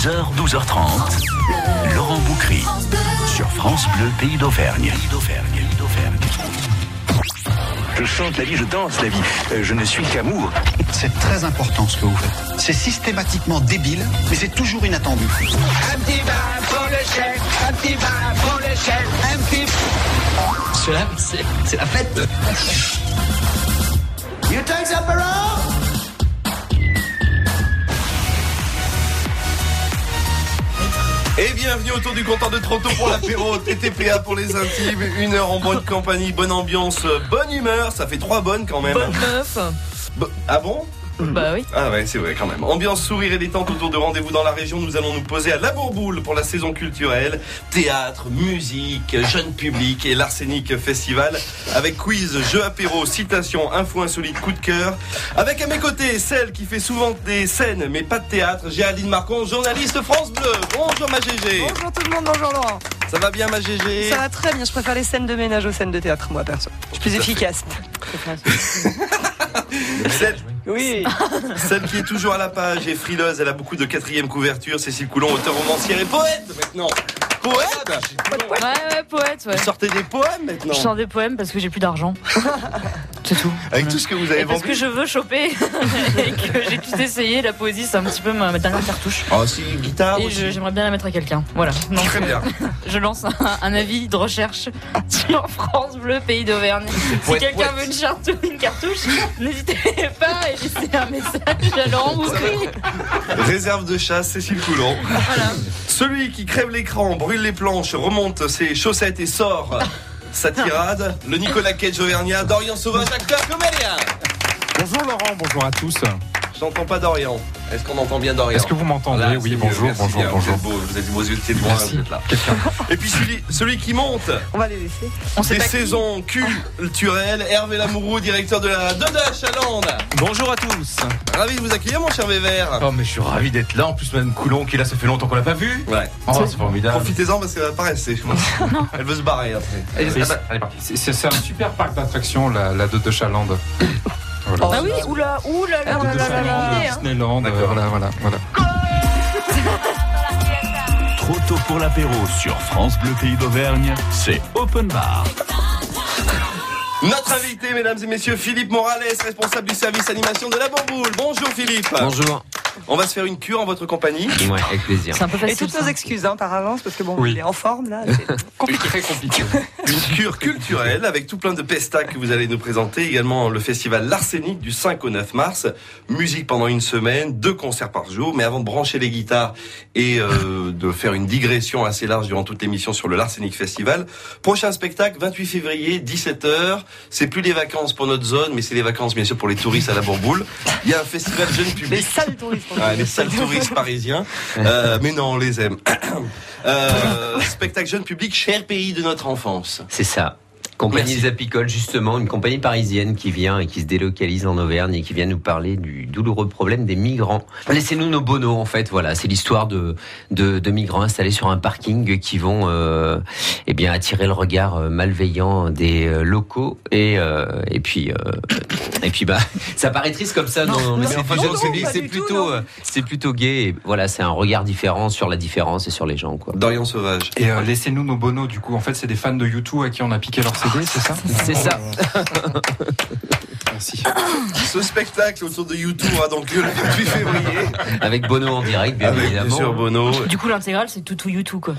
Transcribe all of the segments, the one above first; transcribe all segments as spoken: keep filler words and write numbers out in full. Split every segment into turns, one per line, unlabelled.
dix heures, douze heures trente, Laurent Boucry sur France Bleu, Pays d'Auvergne. Pays d'Auvergne, Pays d'Auvergne. Je chante la vie, je danse la vie. Euh, je ne suis qu'amour.
C'est très important ce que vous faites. C'est systématiquement débile, mais c'est toujours inattendu.
Un petit vin pour le chef, un petit vin pour le chef, un petit...
Cela, c'est, c'est la fête.
You take the apéro?
Et bienvenue autour du comptoir de Trotto pour l'apéro, T T P A pour les intimes, une heure en bonne compagnie, bonne ambiance, bonne humeur, ça fait trois bonnes quand même.
Bonne meuf.
Bo- ah bon?
Bah oui.
Ah ouais, c'est vrai quand même. Ambiance, sourire et détente autour de rendez-vous dans la région. Nous allons nous poser à la Bourboule pour la saison culturelle. Théâtre, musique, jeune public et l'Arsenic Festival. Avec quiz, jeux apéro, citations, infos insolites, coup de cœur. Avec à mes côtés, celle qui fait souvent des scènes mais pas de théâtre, Géraldine Marcon, journaliste France Bleu. Bonjour ma Gégé.
Bonjour tout le monde, bonjour Laurent.
Ça va bien ma Gégé?
Ça va très bien, je préfère les scènes de ménage aux scènes de théâtre, moi perso. Je suis plus efficace.
Celle,
Oui.
celle qui est toujours à la page et frileuse, elle a beaucoup de quatrième couverture, Cécile Coulon, auteur romancière et poète maintenant. Poète?
Ouais, ouais, poète, ouais.
Vous sortez des poèmes maintenant?
Je sors des poèmes parce que j'ai plus d'argent. C'est tout.
Avec tout ce que vous avez
Et parce
vendu?
que je veux choper et que j'ai tout essayé. La poésie, c'est un petit peu ma, ma dernière cartouche.
Oh, si, guitare
Et
aussi.
je- j'aimerais bien la mettre à quelqu'un. Voilà. Donc,
Très bien.
euh, je lance un, un avis de recherche sur France Bleu, Pays d'Auvergne. Si
Poète,
quelqu'un
poète.
veut une, chartou- une cartouche, n'hésitez pas à laisser un message à Laurent Boucry.
Réserve de chasse, Cécile Coulon.
Voilà.
Celui qui crève l'écran, brûle les planches, remonte ses chaussettes et sort sa tirade, le Nicolas Cage auvergnat, Dorian Sauvage, acteur comédien.
Bonjour Laurent, bonjour à tous.
J'entends pas Dorian. Est-ce qu'on entend bien Dorian?
Est-ce que vous m'entendez?
Là,
Oui,
c'est
bonjour,
mieux, merci
bonjour,
bien.
bonjour.
Vous êtes beau, vous êtes beaux yeux de moi,
Merci.
vous êtes là. Et puis celui, celui qui monte
On va les laisser.
On sait
des
pas qui.
saisons culturelles, Hervé Lamoureux, directeur de la Dodache à Lande.
Bonjour à tous.
Ravi de vous accueillir mon cher Vévert.
Oh mais je suis ravi d'être là. En plus Madame Coulon qui est là, ça fait longtemps qu'on l'a pas vu.
Ouais.
Oh c'est formidable.
Profitez-en parce qu'elle va pas rester, je pense. Elle veut se barrer après.
Allez,
Et
ah bah, allez, parti.
C'est, c'est- c'est un super parc d'attractions, la, la Dodo Chalande. Voilà.
Ah oui, oula, oula, là,
Dodo
là, là, là,
Chalande,
là, là.
Disneyland,
D'accord.
euh, voilà, voilà, voilà.
Trop tôt pour l'apéro sur France Bleu, Pays d'Auvergne, c'est Open Bar.
Notre invité, mesdames et messieurs, Philippe Morales, responsable du service animation de la Bourboule. Bonjour Philippe.
Bonjour.
On va se faire une cure en votre compagnie.
Ouais, avec plaisir.
C'est un peu
Et
facile.
toutes nos
ça.
excuses hein, par avance, parce que bon,
Oui.
il est en forme là. C'est compliqué.
Très compliqué.
Une cure culturelle avec tout plein de pestacs que vous allez nous présenter. Également le festival L'Arsenic du cinq au neuf mars. Musique pendant une semaine, deux concerts par jour. Mais avant de brancher les guitares et euh, de faire une digression assez large durant toute l'émission sur le L'Arsenic Festival, prochain spectacle, vingt-huit février, dix-sept heures. C'est plus les vacances pour notre zone, mais c'est les vacances bien sûr pour les touristes à la Bourboule. Il y a un festival jeune
Les
public.
sales touristes.
Ah, les sales touristes parisiens. Euh, mais non, on les aime. Euh, spectacle jeune public, cher pays de notre enfance.
C'est ça. Compagnie
Merci.
des Apicoles, justement, une compagnie parisienne qui vient et qui se délocalise en Auvergne et qui vient nous parler du douloureux problème des migrants. Laissez-nous nos bonos, en fait. Voilà, c'est l'histoire de, de, de migrants installés sur un parking qui vont euh, eh bien attirer le regard euh, malveillant des euh, locaux et euh, et puis euh, et puis bah ça paraît triste comme ça. Non, mais
non,
c'est
non,
du
non,
jeune
non,
public,
pas
c'est
du tout,
plutôt
non.
euh, c'est plutôt gai. Et voilà, c'est un regard différent sur la différence et sur les gens, quoi.
Dorian Sauvage.
Et euh, laissez-nous nos bonos, du coup, en fait, c'est des fans de U deux à qui on a piqué leur C D, c'est ça?
C'est ça.
Merci.
Ce spectacle autour de U deux aura donc lieu le vingt-huit février.
Avec Bono en direct, bien
Avec
évidemment.
bien sûr Bono.
Du coup, l'intégrale, c'est tout ou YouTube, quoi.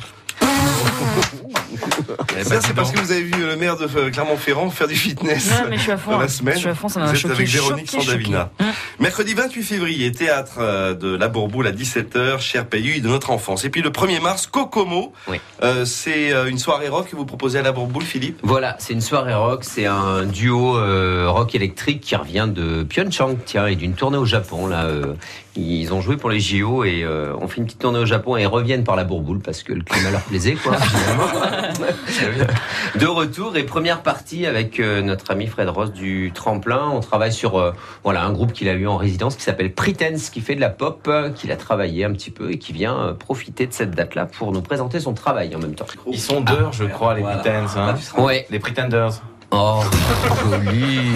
Et ça, c'est parce que vous avez vu le maire de euh, Clermont-Ferrand faire du fitness
Ouais, mais je suis à fond.
dans la
hein.
semaine.
Je suis à fond, ça m'a
Vous êtes
choqué.
avec Véronique
choqué,
Sandavina.
choqué. Hum.
Mercredi vingt-huit février, théâtre euh, de la Bourboule à dix-sept heures, cher pays de notre enfance. Et puis le premier mars, Kokomo.
Oui.
Euh, c'est euh, une soirée rock que vous proposez à la Bourboule, Philippe.
Voilà, c'est une soirée rock, c'est un duo euh, rock électrique qui revient de Pyeongchang, tiens, et d'une tournée au Japon. Là, euh, ils ont joué pour les J O et euh, on fait une petite tournée au Japon et ils reviennent par la Bourboule parce que le climat leur plaisait, quoi. Finalement. De retour et première partie avec euh, notre ami Fred Ross du Tremplin. On travaille sur euh, voilà un groupe qu'il a eu en résidence qui s'appelle Pretense, qui fait de la pop, euh, qu'il a travaillé un petit peu et qui vient euh, profiter de cette date-là pour nous présenter son travail en même temps.
Ils sont deux, je crois, les
Voilà.
Pretense. Hein.
Ouais.
Les Pretenders.
Oh, joli.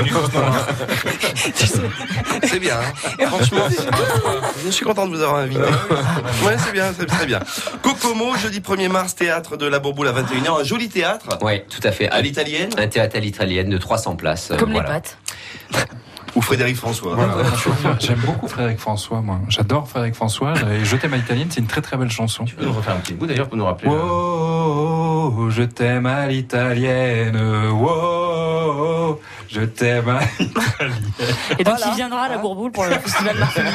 C'est bien. Hein. Franchement, je suis content de vous avoir invité. Ouais, c'est bien, c'est très bien. Kokomo, jeudi premier mars, théâtre de la Bourboule à vingt et une heures. Un joli théâtre.
Oui, tout à fait.
À l'italienne.
Un théâtre à l'italienne de trois cents places.
Comme
voilà.
les pâtes.
Ou Frédéric François.
Voilà, j'aime beaucoup Frédéric François, moi. J'adore Frédéric François. Et Je t'aime à l'italienne, c'est une très très belle chanson.
Tu peux nous refaire un petit bout d'ailleurs pour nous rappeler.
Oh, oh, oh, je t'aime à l'italienne. Oh, oh, je t'aime à l'italienne.
Et donc
Voilà.
il viendra à la Bourboule pour le festival Marseille.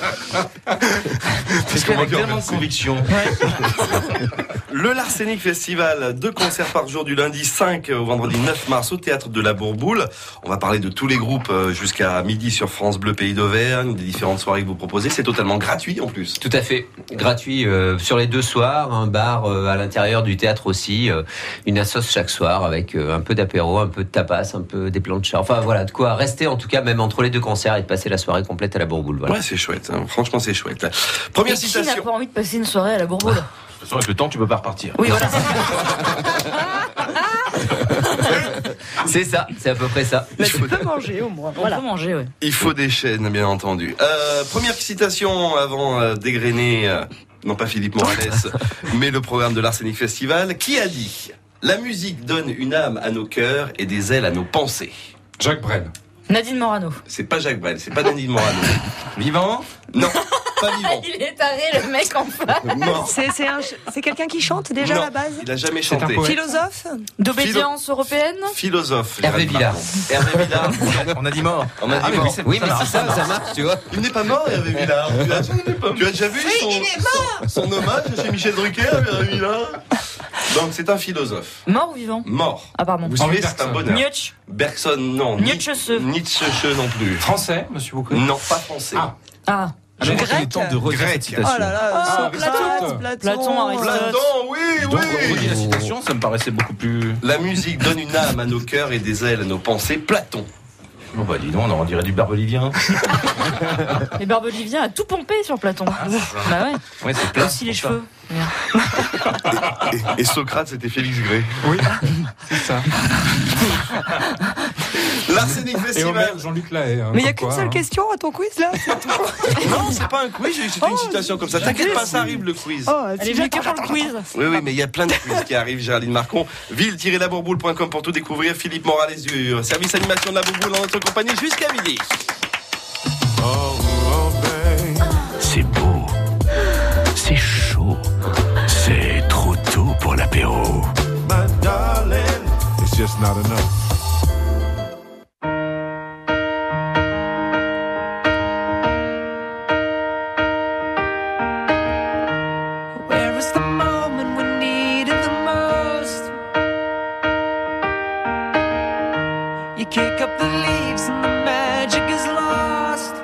C'est avec tellement de conviction.
Le L'Arsenic Festival, deux concerts par jour du lundi cinq au vendredi neuf mars au théâtre de la Bourboule. On va parler de tous les groupes jusqu'à midi sur France Bleu Pays d'Auvergne, des différentes soirées que vous proposez. C'est totalement gratuit en plus.
Tout à fait. Gratuit euh, sur les deux soirs, un bar euh, à l'intérieur du théâtre aussi, euh, une assoce chaque soir avec euh, un peu d'apéro, un peu de tapas, un peu des planchas. Enfin voilà, de quoi rester en tout cas même entre les deux concerts et de passer la soirée complète à la Bourboule. Voilà.
Ouais, c'est chouette. Hein. Franchement, c'est chouette. Première
Et qui n'a
citation.
pas envie de passer une soirée à la Bourboule?
De toute façon, avec le temps, tu peux pas repartir.
Oui, voilà.
C'est ça, c'est à peu près ça.
Bah, tu peux manger au moins.
On
Voilà.
peut manger, oui.
Il faut des chaînes, bien entendu. Euh, première citation avant euh, d'égrener, euh, non pas Philippe Morales, mais le programme de l'Arsenic Festival. Qui a dit « La musique donne une âme à nos cœurs et des ailes à nos pensées ».
Jacques Brel.
Nadine Morano.
C'est pas Jacques Brel, c'est pas Nadine Morano.
Vivant.
Non, pas vivant.
Il est taré, le mec en face.
Mort.
C'est, c'est, un ch- c'est quelqu'un qui chante déjà
Non,
à la base?
il a jamais
C'est un
chanté.
poète.
Philosophe?
D'obédience européenne.
Philosophe.
Hervé
Gérald
Villard.
Marcon. Hervé Villard.
On a dit mort.
On a dit
Ah, mais
mort.
oui, c'est-
Oui,
ça
mais
marche,
c'est ça, ça marche, tu vois.
Il n'est pas mort, Hervé Villard. Tu as, tu as déjà vu son, son, son hommage chez Michel Drucker, Hervé Villard? Donc c'est un philosophe.
Mort ou vivant?
Mort.
Ah, pardon.
Vous savez, c'est
Bergson.
un bonheur.
Nietzsche.
Bergson, non.
Nietzsche.
Nietzsche non plus.
Français, monsieur Boucret.
Non, pas français.
Ah.
Ah.
Je crois qu'il
Grec.
est temps de redire cette
Grec.
citation.
Oh là là,
Ah,
Socrate,
Platon.
Platon,
Platon, Aristote.
Platon, oui,
Donc,
oui.
redire la citation, ça me paraissait beaucoup plus.
La musique donne une âme à nos cœurs et des ailes à nos pensées. Platon.
Bon, bah, dis donc, on en dirait du barbelivien.
Et Barbelivien a tout pompé sur Platon. Bah ouais.
Ouais, c'est plat.
Aussi les
pour ça.
cheveux.
Et, et Socrate, c'était Félix Gray.
Oui, c'est ça.
L'Arsenic
Et
Festival.
Homer, Jean-Luc Lahaye. hein,
Mais il n'y a
comme
qu'une
quoi,
seule
hein.
question à ton quiz là?
Non, c'est pas un quiz, c'était une citation comme ça. T'inquiète pas, ça arrive le quiz.
Oh,
Elle est venue que pour le quiz.
Oui, oui, mais il y a plein de quiz qui arrivent, Géraldine Marcon. ville tiret bourboule point com pour tout découvrir. Philippe Morales du service animation de la Bourboule dans notre compagnie jusqu'à midi.
C'est beau, c'est chaud, c'est trop tôt pour l'apéro.
It's just not enough.
Where is the moment we need it the most? You kick up the leaves and the magic is lost.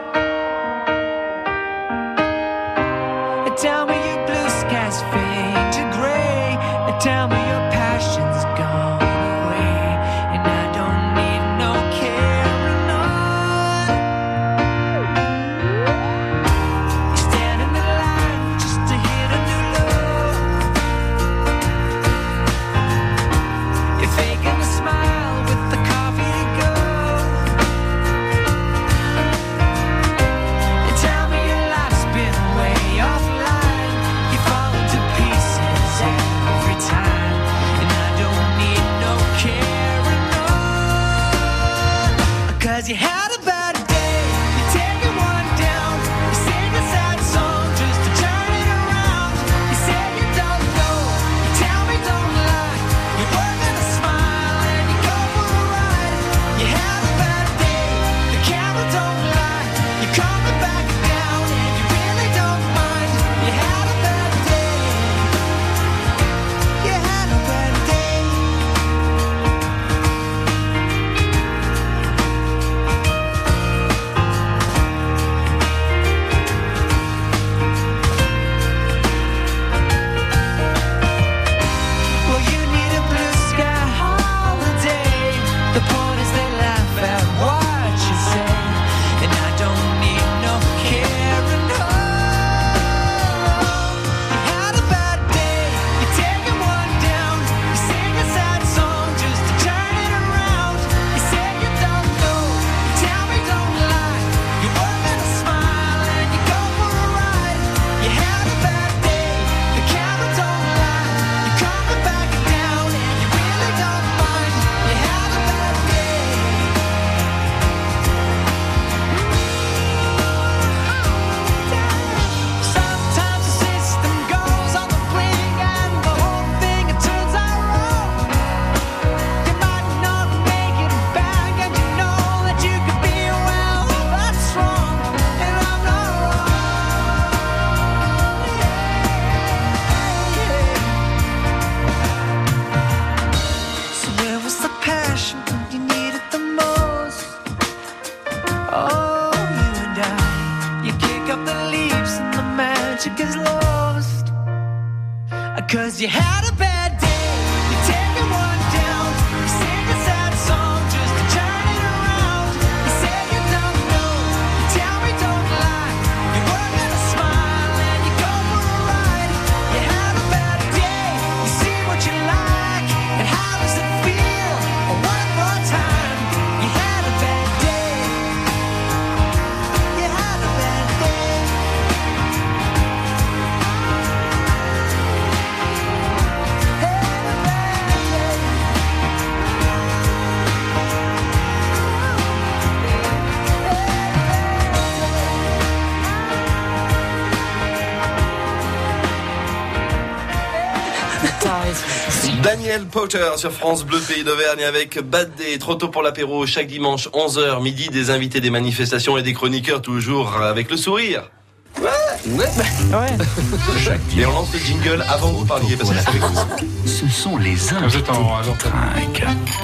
And tell me your blue skies fade to gray. And tell me your passion's gone away. And I don't need no carrying on. You stand in the line just to hit a new low. You're faking a smile with the coffee to go. And tell me your life's been way offline. is lost. Cause you had a bad day, you're taking one down. You sing a sad song just to turn it around. You say you don't know, you tell me don't lie. You work on a smile and you go for a ride. You had a bad day, you see what you like. And how does it feel? One more time. You had a bad day. You had a bad day.
Daniel Powter sur France Bleu Pays d'Auvergne avec Bad Day, trop tôt pour l'apéro, chaque dimanche onze heures midi, des invités des manifestations et des chroniqueurs toujours avec le sourire. Ouais, ouais.
Chaque
Et on lance le jingle avant que vous parliez parce que c'est avec vous.
Ce sont les invités qui trinquent.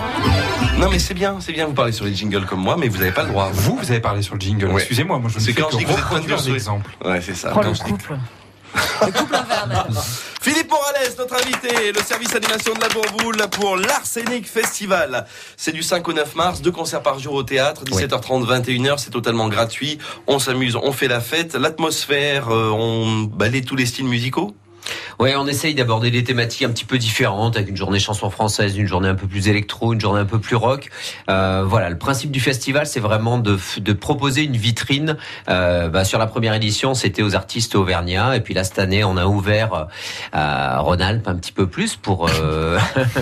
Non mais c'est bien, c'est bien vous parlez sur les jingles comme moi, mais vous n'avez pas le droit.
Vous, vous avez parlé sur le jingle.
Ouais.
Excusez-moi, moi je ne
C'est
fais
quand
que
je dis que vous êtes
reproduire
conduire
l'exemple.
Ouais, c'est ça.
Oh,
Quand
le
je dis-
couple. Le couple infernal.
Philippe Morales, notre invité, le service animation de la Bourboule pour l'Arsenic Festival. C'est du cinq au neuf mars, deux concerts par jour au théâtre, dix-sept heures trente, vingt et une heures, c'est totalement gratuit. On s'amuse, on fait la fête, l'atmosphère, euh, on balaye tous les styles musicaux.
Ouais, on essaye d'aborder des thématiques un petit peu différentes, avec une journée chanson française, une journée un peu plus électro, une journée un peu plus rock. Euh, voilà, le principe du festival, c'est vraiment de, de proposer une vitrine. Euh, bah, sur la première édition, c'était aux artistes auvergnats, et puis là cette année, on a ouvert à Rhône-Alpes un petit peu plus pour euh...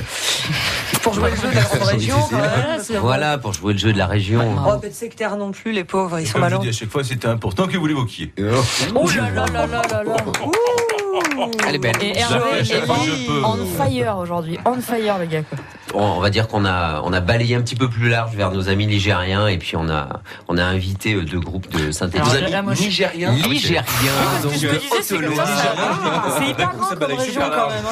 Pour jouer le jeu de la grande région.
Voilà, c'est
voilà, pour jouer le jeu de la région.
Oh, pas de sectaire non plus, les pauvres, ils sont
Comme je
malins.
dis à chaque fois, c'était important que vous l'évoquiez.
Oh là là là là là là.
Elle est belle.
Et Hervé
Je fais,
est
je peux.
on fire aujourd'hui. On fire, le gars, quoi.
On va dire qu'on a on a balayé un petit peu plus large vers nos amis ligériens, et puis on a on a invité deux groupes de synthétiseurs.
Alors, là, moi, je-
Nigériens.
Ligériens.
Ce que je te disais, c'est que ça, ça- c'est hyper grand comme région quand même.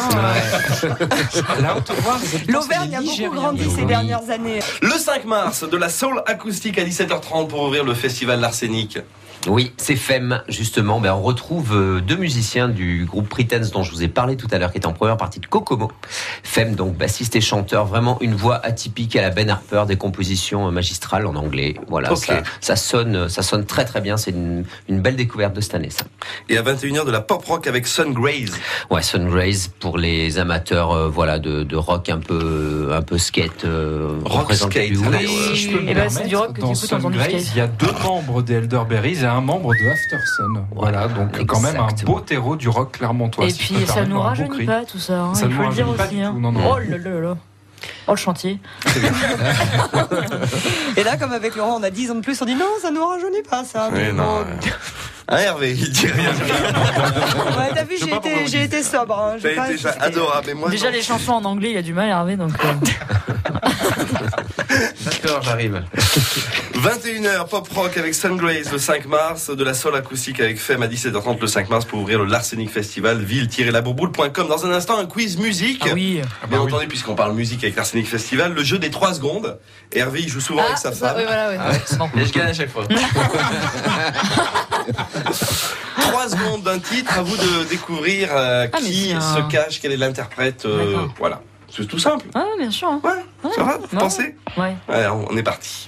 hein.
La Haute-Loire,
L'Auvergne a beaucoup grandi ces dernières années.
Le cinq mars, de la soul acoustique à dix-sept heures trente pour ouvrir le festival L'Arsenic.
Oui, c'est F E M, justement. Ben, on retrouve euh, deux musiciens du groupe Pretense dont je vous ai parlé tout à l'heure, qui est en première partie de Kokomo. F E M, donc bassiste et chanteur, vraiment une voix atypique à la Ben Harper, des compositions euh, magistrales en anglais. Voilà,
Ok.
ça, ça sonne, ça sonne très très bien. C'est une, une belle découverte de cette année, ça.
Et à vingt et une heures de la pop rock avec Sun Graze.
Ouais, Sunrise pour les amateurs, euh, voilà, de, de rock un peu, un peu skate. Euh,
Rock
représentatif.
skate,
Oui.
allez,
Si je peux me
Eh ben, c'est du rock
permettre,
que
dans
tu écoutes en faisant du
Sungraze,
skate.
il y a deux membres des Elderberries et un membre de Aftersun. Voilà, donc quand même un
Exactement.
beau terreau du rock clermontois.
Et
si je
puis
peux me
ça
permettre
nous
un beau
rajeunit
cri.
pas tout ça, hein,
Ça
il
nous
faut le dire
rajeunit pas
aussi.
du
hein.
tout, non, non.
Oh là là là. Oh le chantier.
Et là, comme avec Laurent, on a dix ans de plus, on dit non, ça nous rajeunit pas, ça.
Ouais, non, ouais. Hein, Hervé, il dit rien.
Ouais, t'as vu,
Je sais
j'ai
pas pourquoi
été,
vous
j'ai
dites
été sobre. Hein. J'ai
T'as
pas-
été déjà
c'était-
adorable. Et moi,
Déjà
non.
les chansons en anglais, il a du mal Hervé donc. euh,
D'accord, j'arrive.
vingt et une heures, pop rock avec Sun Graze le cinq mars, de la soul acoustique avec F E M à dix-sept heures trente le cinq mars pour ouvrir le L'Arsenic Festival, ville tiret la bourboule point com. Dans un instant, un quiz musique.
Ah oui.
Bien
oui.
entendu, puisqu'on parle musique avec l'Arsenic Festival, le jeu des trois secondes. Hervé, il joue souvent avec sa
ça,
femme.
oui, voilà, ouais. Non.
Et je gagne à chaque fois.
Trois secondes d'un titre, à vous de découvrir euh,
Ah, mais
qui
c'est un-
se cache, quel est l'interprète. euh,
D'accord.
voilà. C'est tout simple.
Ah bien sûr. hein.
Ouais, ça va, vous
non.
pensez
Ouais.
Ouais, on est parti.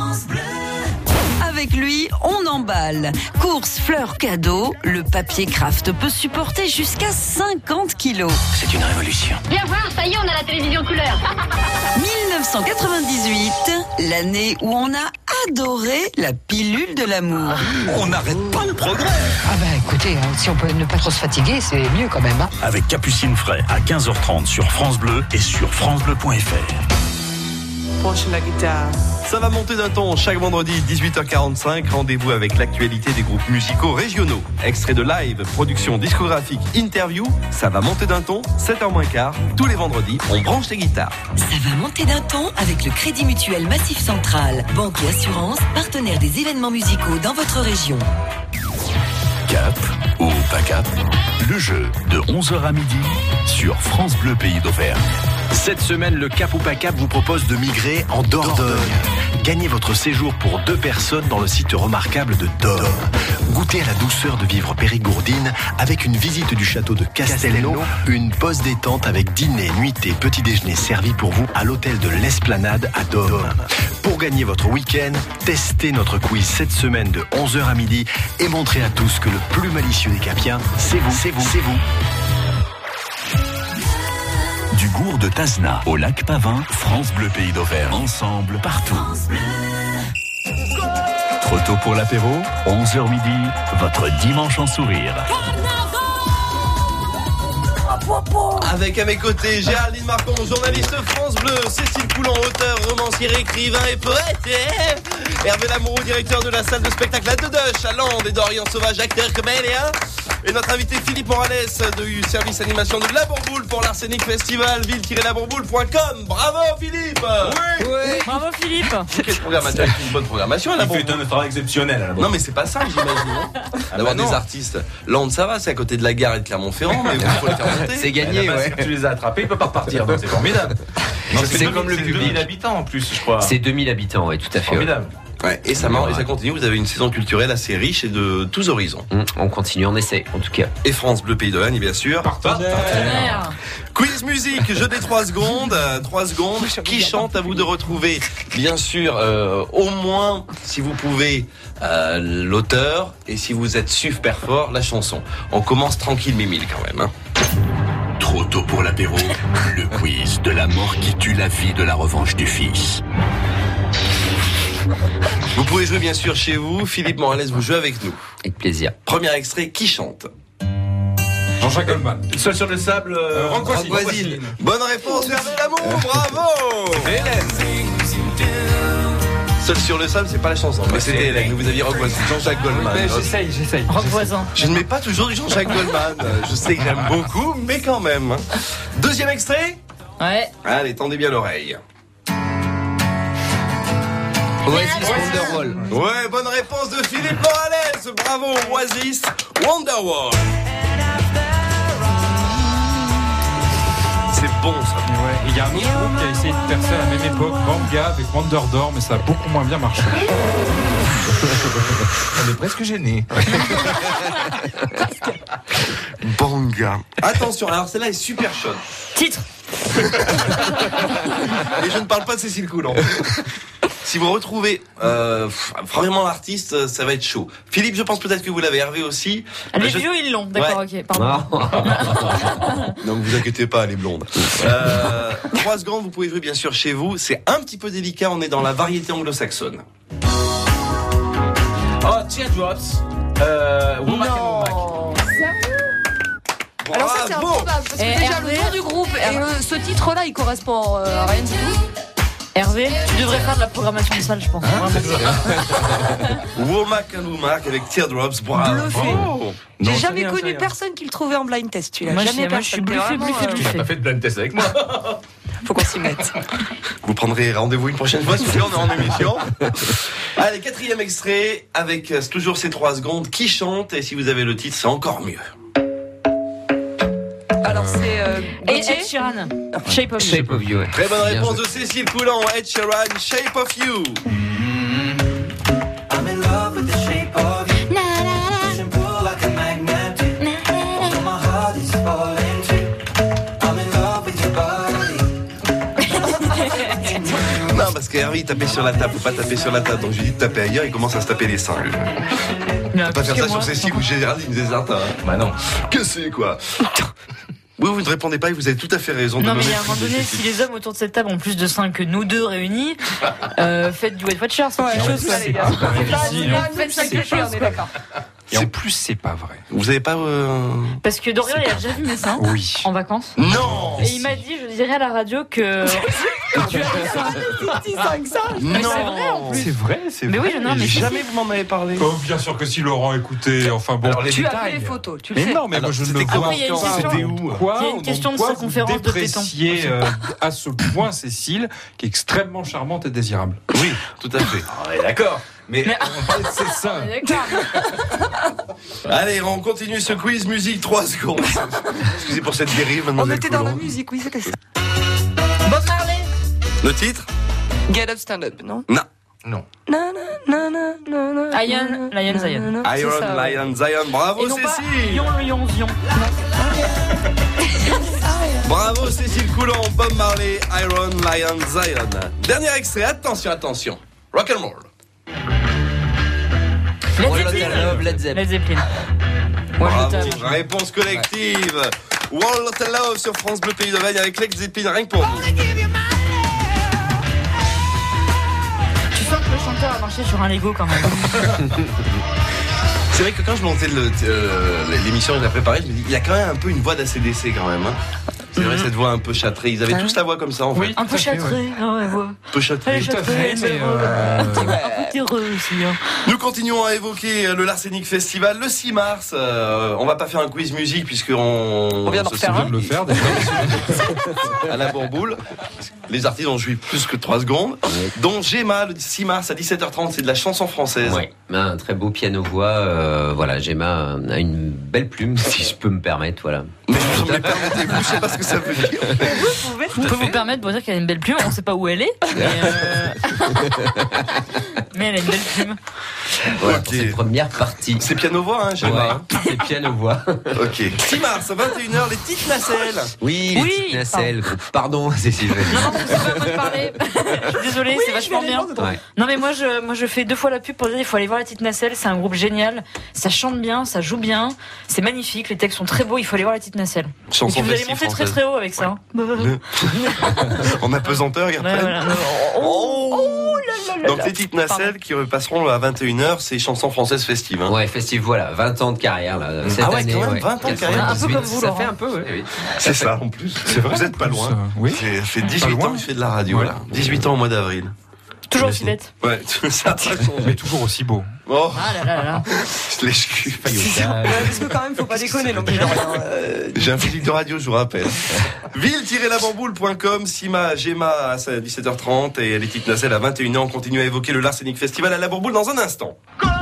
Avec lui, on emballe. Course, fleurs, cadeaux, le papier craft peut supporter jusqu'à cinquante kilos.
C'est une révolution.
Viens voir, ça y est, on a la télévision couleur.
dix-neuf cent quatre-vingt-dix-huit, l'année où on a adoré la pilule de l'amour.
On n'arrête pas le progrès.
Ah bah écoutez, hein, si on peut ne pas trop se fatiguer, c'est mieux quand même. Hein.
Avec Capucine Fray à quinze heures trente sur France Bleu et sur francebleu point f r.
Penche la guitare.
Ça va monter d'un ton chaque vendredi dix-huit heures quarante-cinq. Rendez-vous avec l'actualité des groupes musicaux régionaux. Extrait de live, production discographique, interview. Ça va monter d'un ton, sept heures moins quart. Tous les vendredis, on branche les guitares.
Ça va monter d'un ton avec le Crédit Mutuel Massif Central. Banque et assurance, partenaire des événements musicaux dans votre région.
Cap ou pas cap, le jeu de onze heures à midi sur France Bleu Pays d'Auvergne. Cette semaine, le Cap ou pas Cap vous propose de migrer en Dordogne. Gagnez votre séjour pour deux personnes dans le site remarquable de Dôme. Goûtez à la douceur de vivre périgourdine avec une visite du château de Castelnau, une pause détente avec dîner, nuitée, petit déjeuner servi pour vous à l'hôtel de l'Esplanade à Dôme. Pour gagner votre week-end, testez notre quiz cette semaine de onze heures à midi et montrez à tous que le plus malicieux des Capiens, c'est vous, c'est vous, c'est vous.
Du Gour de Tazna au lac Pavin, France Bleu Pays d'Auvergne. Ensemble, partout. Trop tôt pour l'apéro, onze heures midi, votre dimanche en sourire.
Avec à mes côtés Géraldine Marcon, journaliste France Bleu, Cécile Coulon, auteur, romancier, écrivain et poète, et Hervé Lamoureux, directeur de la salle de spectacle à Dedoche, à Lande, et Dorian Sauvage, acteur comédien. Et notre invité Philippe Morales du service animation de La Bourboule pour l'Arsenic Festival, ville tiret la bourboule point com. Bravo Philippe.
Oui, oui. Bravo Philippe.
Quelle programmation, une bonne programmation à La Bourboule.
Il fait un travail exceptionnel à La Bourboule.
Non mais c'est pas ça j'imagine. Ah D'avoir bah des artistes. Lande ça va, c'est à côté de la gare et de Clermont-Ferrand, mais il faut le faire monter.
C'est gagné, ouais.
Si tu les as attrapés, ils peuvent pas repartir, donc c'est formidable.
Non, c'est, c'est comme le public.
deux mille habitants en plus, je crois.
C'est deux mille habitants, oui, tout à fait.
Formidable. Ouais, et ça marche, et ça continue. Vous avez une saison culturelle assez riche et de tous horizons.
Mmh, on continue, on essaie, en tout cas.
Et France Bleu Pays d'Auvergne, bien sûr.
Partenaire.
Quiz musique, jeu des trois secondes. trois secondes. Qui chante? À vous de retrouver, bien sûr, euh, au moins, si vous pouvez, euh, l'auteur. Et si vous êtes super fort, la chanson. On commence tranquille, Mimile, quand même. Hein.
Trop tôt pour l'apéro, le quiz de la mort qui tue la vie de la revanche du fils.
Vous pouvez jouer bien sûr chez vous. Philippe Morales, vous jouez avec nous.
Avec plaisir.
Premier extrait, qui chante?
Jean-Jacques Goldman.
Seul sur le sable, euh,
Franck Voisine.
Voisine. Bonne réponse, Hervé Lamoureux, bravo.
Hélène.
Seul sur le sable, c'est pas la chanson. Mais c'était Hélène, vous aviez Rock Voisine. Jean-Jacques Goldman.
Mais j'essaye, j'essaye.
Rock voisin.
Je ne mets pas toujours du Jean-Jacques Goldman. Je sais que j'aime beaucoup, mais quand même. Deuxième extrait.
Ouais.
Allez, tendez bien l'oreille.
Oasis Wonderwall.
Ouais, bonne réponse de Philippe Morales. Bravo, Oasis Wonderwall. C'est bon ça.
Ouais. Il y a un autre groupe qui a essayé de faire ça à la même époque, Banga avec Wonderdor, mais ça a beaucoup moins bien marché.
On est presque gêné.
Banga. Attention, alors celle-là est super chaude.
Titre.
Et je ne parle pas de Cécile Coulon. Si vous retrouvez euh, vraiment l'artiste, ça va être chaud. Philippe, je pense peut-être que vous l'avez, Hervé aussi.
Les
je...
vieux, ils l'ont, d'accord, ouais. Ok, pardon.
Non, vous inquiétez pas, elle est blonde. Euh, trois secondes, vous pouvez jouer bien sûr chez vous. C'est un petit peu délicat, on est dans la variété anglo-saxonne.
Oh, Teardrops. Euh, Womack and Womack.
Bravo.
Alors ça c'est improbable parce que
Et
déjà
Hervé,
le nom du groupe et le, ce titre-là il correspond euh, à rien du tout.
Hervé, tu devrais faire de la programmation de salle, je pense.
Womack and Womack avec Teardrops, bravo.
Bluffé.
Oh.
J'ai
Non,
jamais
rien,
connu
rien.
personne qui le trouvait en blind test. Tu l'as
Moi,
jamais
je- moi, je suis
personne.
bluffé,
Vraiment,
bluffé,
euh,
bluffé.
Tu n'as pas fait de blind test avec moi.
Faut qu'on s'y mette.
Vous prendrez rendez-vous une prochaine fois, si on est en émission. Allez, quatrième extrait, avec euh, toujours ces trois secondes. Qui chante? Et si vous avez le titre, c'est encore mieux.
Alors c'est euh,
Et
Gauthier.
Ed Sheeran. Shape of You.
Shape of You, ouais.
Très bonne
Bien
réponse
joué.
de Cécile Coulon, Ed Sheeran, Shape of You.
I'm in love with the shape of you. Push and pull like a magnet do. Although my heart is falling too. I'm in love with your body.
Non, parce qu'Hervé il tapait sur la table, faut pas taper sur la table. Donc je lui dis de taper ailleurs, il commence à se taper les seins. lui.
Non,
Faut pas faire
que
ça
moi.
sur Cécile ou Géraldine des Artins. Bah non. Que c'est quoi? Oui, vous ne répondez pas et vous avez tout à fait raison de
Non, mais
nommer
il y a un moment donné, si les hommes autour de cette table ont plus de seins que nous deux réunis, euh, faites du Weight Watchers.
Ouais,
Non,
chose
ça,
ça,
c'est
les gars.
pas vrai.
Là,
Si,
là,
non.
faites sacrifier, on est d'accord.
Et en plus, c'est pas vrai.
Vous avez pas... Euh...
Parce que Dorian, il a déjà vu mes seins
Oui.
en vacances.
Non.
Et il m'a dit, je dirais à la radio que. Tu as des seins.
Si tant que ça.
Mais c'est vrai en plus.
C'est vrai, c'est
Mais
vrai.
oui, non, mais si,
Jamais
si.
vous m'en avez parlé.
Oh, bien sûr que si Laurent écoutait, enfin bon.
Alors, les
Tu as fait
détails.
les photos, tu le
Mais
sais.
non, mais
Alors,
moi je ne
c'était
le
quoi
vois
Après, il y a une
pas.
question.
C'était où quoi,
Il y a une
au nom
question de
quoi
circonférence
vous
de téton.
dépréciez, euh, à ce point Cécile, qui est extrêmement charmante et désirable.
Oui, tout à fait.
Ah, ouais, d'accord. Mais,
Mais-
On parle de ses seins.
D'accord.
Allez, on continue ce quiz musique trois secondes. Excusez pour cette dérive,
On
mademoiselle
était dans la
Coulon.
musique, oui, c'était ça.
Le titre?
Get Up, Stand Up, non?
Non.
Non.
Na, na, na, na, na,
Iron, Lion, Zion.
Iron,
C'est ça,
Lion, Zion. Bravo
Et non pas
Cécile.
Lion, Lion, Zion.
Bravo Cécile Coulon, Bob Marley, Iron, Lion, Zion. Dernier extrait, attention, attention. Rock'n'roll.
Led
All That
Zeppelin.
Love, Led Zeppelin.
Led Zeppelin.
Bravo, réponse collective. Wall of Love sur France Bleu Pays d'Auvergne avec Led Zeppelin, rien que pour vous.
Tu sens que le chanteur a marché sur un Lego quand même.
C'est vrai que quand je montais le, euh, l'émission, je l'ai préparée, je me dis, il y a quand même un peu une voix d'A C D C quand même. Hein. C'est vrai, cette voix un peu châtrée. Ils avaient tous la voix comme ça, en fait.
Un peu châtrée, ouais, ouais.
Un peu châtrée.
Elle est châtrée, mais euh... un peu terreux aussi. Hein.
Nous continuons à évoquer le L'Arsenic Festival le six mars. Euh, on va pas faire un quiz musique puisqu'on
on vient d'en
se
faire
souvient
un.
de le faire déjà. À la Bourboule. Les artistes ont joué plus que trois secondes. Dont Gemma le six mars à dix-sept heures trente, c'est de la chanson française.
Ouais, un très beau piano-voix. Euh, voilà, Gemma a une belle plume, si je peux me permettre. Voilà.
Mais je me permettez-vous, je sais pas ce que ça veut dire.
Vous pouvez, vous pouvez vous permettre de dire qu'elle a une belle plume. On ne sait pas où elle est, mais, euh... mais elle a une belle plume.
Voilà,
Ok.
pour cette première partie.
C'est piano-voix, hein, Gemma.
Ouais, c'est piano-voix.
Ok. six mars, vingt et une heures, les petites nacelles.
Oui,
Oui,
les petites nacelles. Pardon, Cécile.
Non, non, c'est pas à moi de parler. Je suis désolée, c'est vachement bien.
Ouais.
Non, mais moi je, moi, je fais deux fois la pub pour dire il faut aller voir les petites nacelles. C'est un groupe génial. Ça chante bien, ça joue bien. C'est magnifique. Les textes sont très beaux. Il faut aller voir les petites nacelles.
Chanson
Et puis vous allez
festive
monter très
française.
très haut avec ça.
Le- En apesanteur,
Ouais,
après.
voilà. Oh, là, là, là,
Donc
là.
les petites nacelles qui repasseront à vingt et une heures, c'est chansons françaises festives. Hein.
Ouais, festif, voilà, vingt ans de carrière là, cette
Ah ouais,
année.
quand même,
ouais.
vingt ans de carrière.
Un peu comme vous,
Ça
Laurent.
fait un peu, ouais. Oui.
C'est ça en plus.
C'est vrai,
Vous êtes pas
en plus,
loin.
euh, oui.
C'est- Ça fait
Pas
dix-huit
loin.
ans que je fais de la radio
Ouais.
là. dix-huit ans au mois d'avril.
Toujours aussi bête.
Ouais, ça a pas changé.
Mais toujours aussi beau.
Oh,
Ah là là là là.
je lèche-cul.
Ouais, parce que quand même, faut pas déconner. Donc, genre, euh,
J'ai un physique de radio, je vous rappelle. ville tiret la bamboule point com, Sima, Gemma à dix-sept heures trente et les petites nacelles à vingt et une heures. On continue à évoquer le L'Arsenic Festival à la Bourboule dans un instant.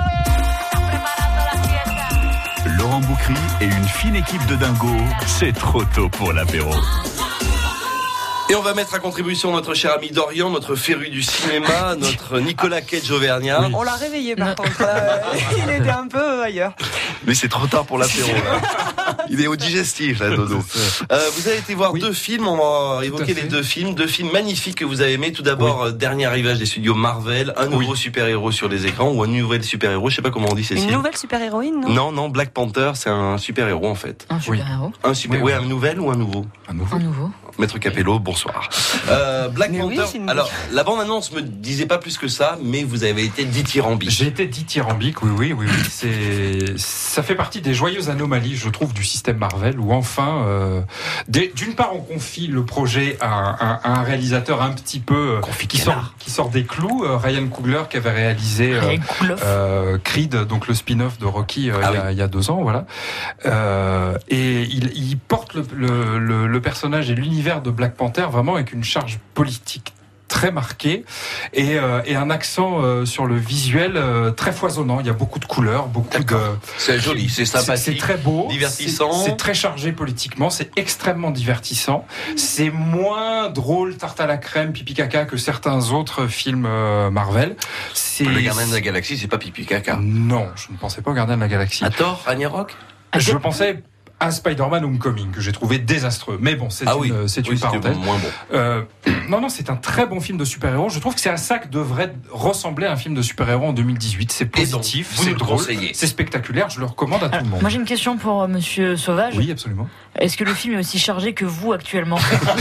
Laurent Boucry et une fine équipe de dingos, c'est trop tôt pour l'apéro.
Et on va mettre à contribution notre cher ami Dorian, notre féru du cinéma, notre Nicolas Cage Auvergnat.
on l'a réveillé par contre. Euh, il était un peu ailleurs.
Mais c'est trop tard pour l'apéro. Là. Il est au digestif, là, Dodo. Euh, vous avez été voir
Oui.
deux films, on va
Tout
évoquer
à fait.
les deux films. Deux films magnifiques que vous avez aimés. Tout d'abord, euh, Dernier arrivage des studios Marvel, un nouveau
Oui.
super-héros sur les écrans, ou un nouvel super-héros, je sais pas comment on dit, Cécile.
Une nouvelle super-héroïne, non?
Non, non, Black Panther, c'est un super-héros en fait.
Un super-héros.
Un super,
Oui,
ouais,
oui.
un nouvel ou un nouveau
Un nouveau.
Un nouveau.
Maître Capello, bonsoir. Euh, Black
Mais oui,
Panther,
c'est une-
alors, la bande-annonce me disait pas plus que ça, mais vous avez été dithyrambique.
J'ai été dithyrambique, oui, oui, oui, oui. C'est, ça fait partie des joyeuses anomalies, je trouve, du système Marvel, où enfin, euh, des- d'une part, on confie le projet à, un- à un réalisateur un petit peu euh, qui sort, qui sort des clous, euh, Ryan Coogler, qui avait réalisé euh,
Ryan Coogler.
euh, Creed, donc le spin-off de Rocky, euh,
Ah
il, y a,
oui.
il y a deux ans, voilà. Euh, et il, il porte le, le, le, le personnage et l'univers de Black Panther vraiment avec une charge politique très marqué et, euh, et un accent euh, sur le visuel euh, très foisonnant. Il y a beaucoup de couleurs, beaucoup de.
C'est joli, c'est sympathique,
C'est très beau,
divertissant.
C'est, c'est très chargé politiquement, c'est extrêmement divertissant. C'est moins drôle, tarte à la crème, pipi caca que certains autres films euh, Marvel. C'est
Le Gardien de la Galaxie, c'est pas pipi caca.
Non, je ne pensais pas au Gardien de la Galaxie.
À tort, Ragnarok.
Je pensais à Spider-Man Homecoming, que j'ai trouvé désastreux. Mais bon, c'est
Ah
une,
oui.
c'est
Oui,
une
c'était
parenthèse.
moins bon.
Euh, non, non, c'est un très bon film de super-héros. Je trouve que c'est à ça que devrait ressembler un film de super-héros en deux mille dix-huit. C'est positif,
vous
c'est
nous le
drôle,
conseillez.
c'est spectaculaire. Je le recommande à tout le monde.
Moi j'ai une question pour euh, Monsieur Sauvage.
Oui, absolument.
Est-ce que le film est aussi chargé que vous actuellement?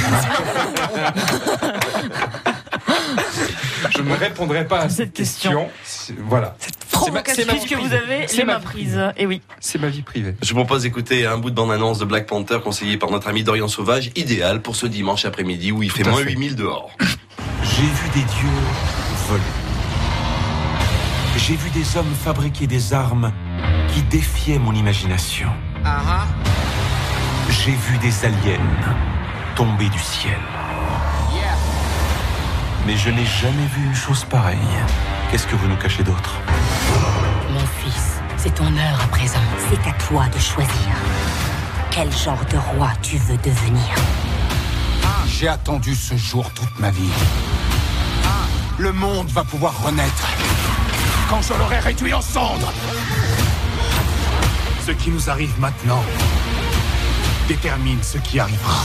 Je ne répondrai pas à cette,
Cette question.
question. C'est- Voilà. C'est ma, c'est ma vie
Puisque vous
privée.
avez
C'est
les
ma
mains
vie
prises.
privée.
Et oui.
C'est ma vie privée.
Je vous propose d'écouter un bout de bande-annonce de Black Panther conseillé par notre ami Dorian Sauvage, idéal pour ce dimanche après-midi où il fait
Tout à
moins
fait.
huit mille dehors.
J'ai vu des dieux voler. J'ai vu des hommes fabriquer des armes qui défiaient mon imagination. J'ai vu des aliens tomber du ciel. Mais je n'ai jamais vu une chose pareille. Qu'est-ce que vous nous cachez d'autre?
Mon fils, c'est ton heure à présent. C'est à toi de choisir. Quel genre de roi tu veux devenir?
J'ai attendu ce jour toute ma vie.
le monde va pouvoir renaître. Quand je l'aurai réduit en cendres. Ce qui nous arrive maintenant détermine ce qui arrivera.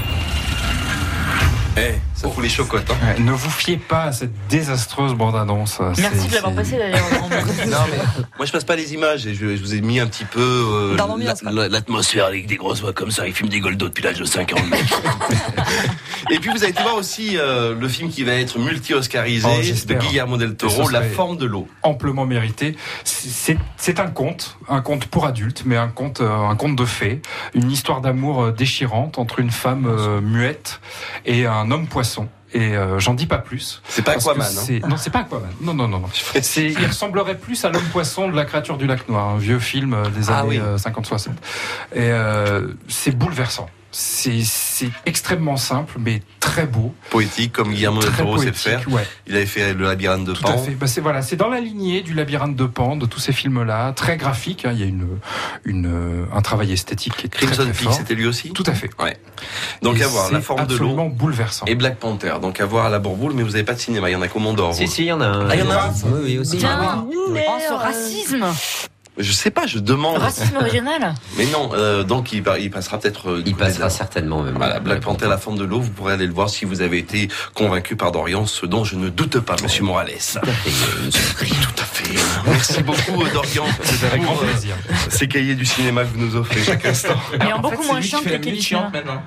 Eh, ça fout les chocottes. Hein.
Ouais, ne vous fiez pas à cette désastreuse bande-annonce.
Merci
C'est-
de l'avoir
c'est-
passé d'ailleurs.
Non, mais moi je passe pas les images et je, je vous ai mis un petit peu euh,
Dans l'ambiance,
la- la- l'atmosphère avec des grosses voix comme ça. Ils fument des goldos depuis l'âge de cinq ans. le mec. Et puis vous avez été voir aussi euh, le film qui va être multi-oscarisé
Oh,
de
j'espère.
Guillermo del
Et
Toro,
ce
La
serait
forme de l'eau.
Amplement mérité. C'est- C'est c'est un conte, un conte pour adultes, mais un conte, euh, un conte de fées, une histoire d'amour euh, déchirante entre une femme euh, muette et un homme poisson. Et euh, j'en dis pas plus.
C'est pas
Parce que
Aquaman, hein.
c'est- Non, c'est pas Aquaman. Non, non, non, non. C'est, il ressemblerait plus à l'homme poisson de la créature du lac Noir, un vieux film euh, des
Ah
années
oui.
euh, cinquante soixante. Et euh, c'est bouleversant. C'est, c'est extrêmement simple, mais très beau.
Poétique comme Guillermo del
Très
Toro sait
poétique,
faire.
ouais.
Il avait fait Le labyrinthe de
Tout
Pan.
à fait. Bah, c'est voilà, c'est dans la lignée du labyrinthe de Pan, de tous ces films-là, très graphique. Hein, il y a une, une, un travail esthétique qui est très,
Crimson
très
Peak,
fort.
c'était lui aussi.
Tout à fait.
Ouais. Donc
Et
à voir, La
c'est
forme de l'eau.
absolument bouleversant.
Et Black Panther. Donc à voir à la Bourboule, mais vous n'avez pas de cinéma. Il y en a qu'au Mont d'Or.
Si,
vous.
si, il y en a un.
Ah, il y en a un.
Oui, oui, aussi.
Tiens, oh, ce racisme.
Je sais pas, je demande.
Racisme régional.
Mais non, euh, donc il, il passera peut-être. euh,
Il passera
là.
certainement même.
Voilà, Black Panther, La forme de l'eau, vous pourrez aller le voir si vous avez été convaincu par Dorian, ce dont je ne doute pas, Monsieur Morales. Tout à fait. Tout à fait. Merci beaucoup, Dorian.
C'est avec grand
pour, euh,
plaisir.
Ces cahiers du cinéma que vous nous offrez chaque instant.
Mais en
En
beaucoup
fait,
moins
c'est lui
chiant
qui
que
fait
les
la minute
Kélichina.
chiante maintenant.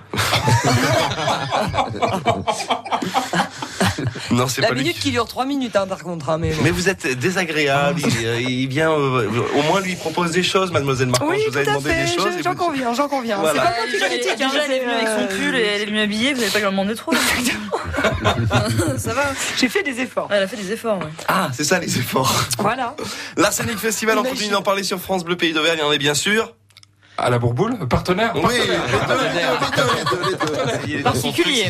Non, c'est
La
pas lui.
minute qui dure trois minutes, hein, par contre. Hein, mais bon.
Mais vous êtes désagréable. il, euh, il vient, euh, au moins lui il propose des choses, Mademoiselle Marcon.
Oui,
je vous avais
tout à
demandé
fait,
des choses.
je-
et
j'en
vous-
conviens, j'en conviens.
Voilà.
C'est pas moi qui
Déjà,
critique,
déjà,
hein,
elle est venue avec son
euh,
pull et elle est venue habillée, vous n'avez pas lui demander trop.
Ça va, j'ai fait des efforts.
Elle a fait des efforts, ouais.
Ah, c'est ça les efforts.
Voilà.
L'Arsenic Festival, on
Imagine.
continue d'en parler sur France Bleu Pays d'Auvergne, on est bien sûr.
À la Bourboule, partenaire.
Oui, les deux, les deux, les deux, les deux, les deux. Ça y est, les deux sont
Particulier.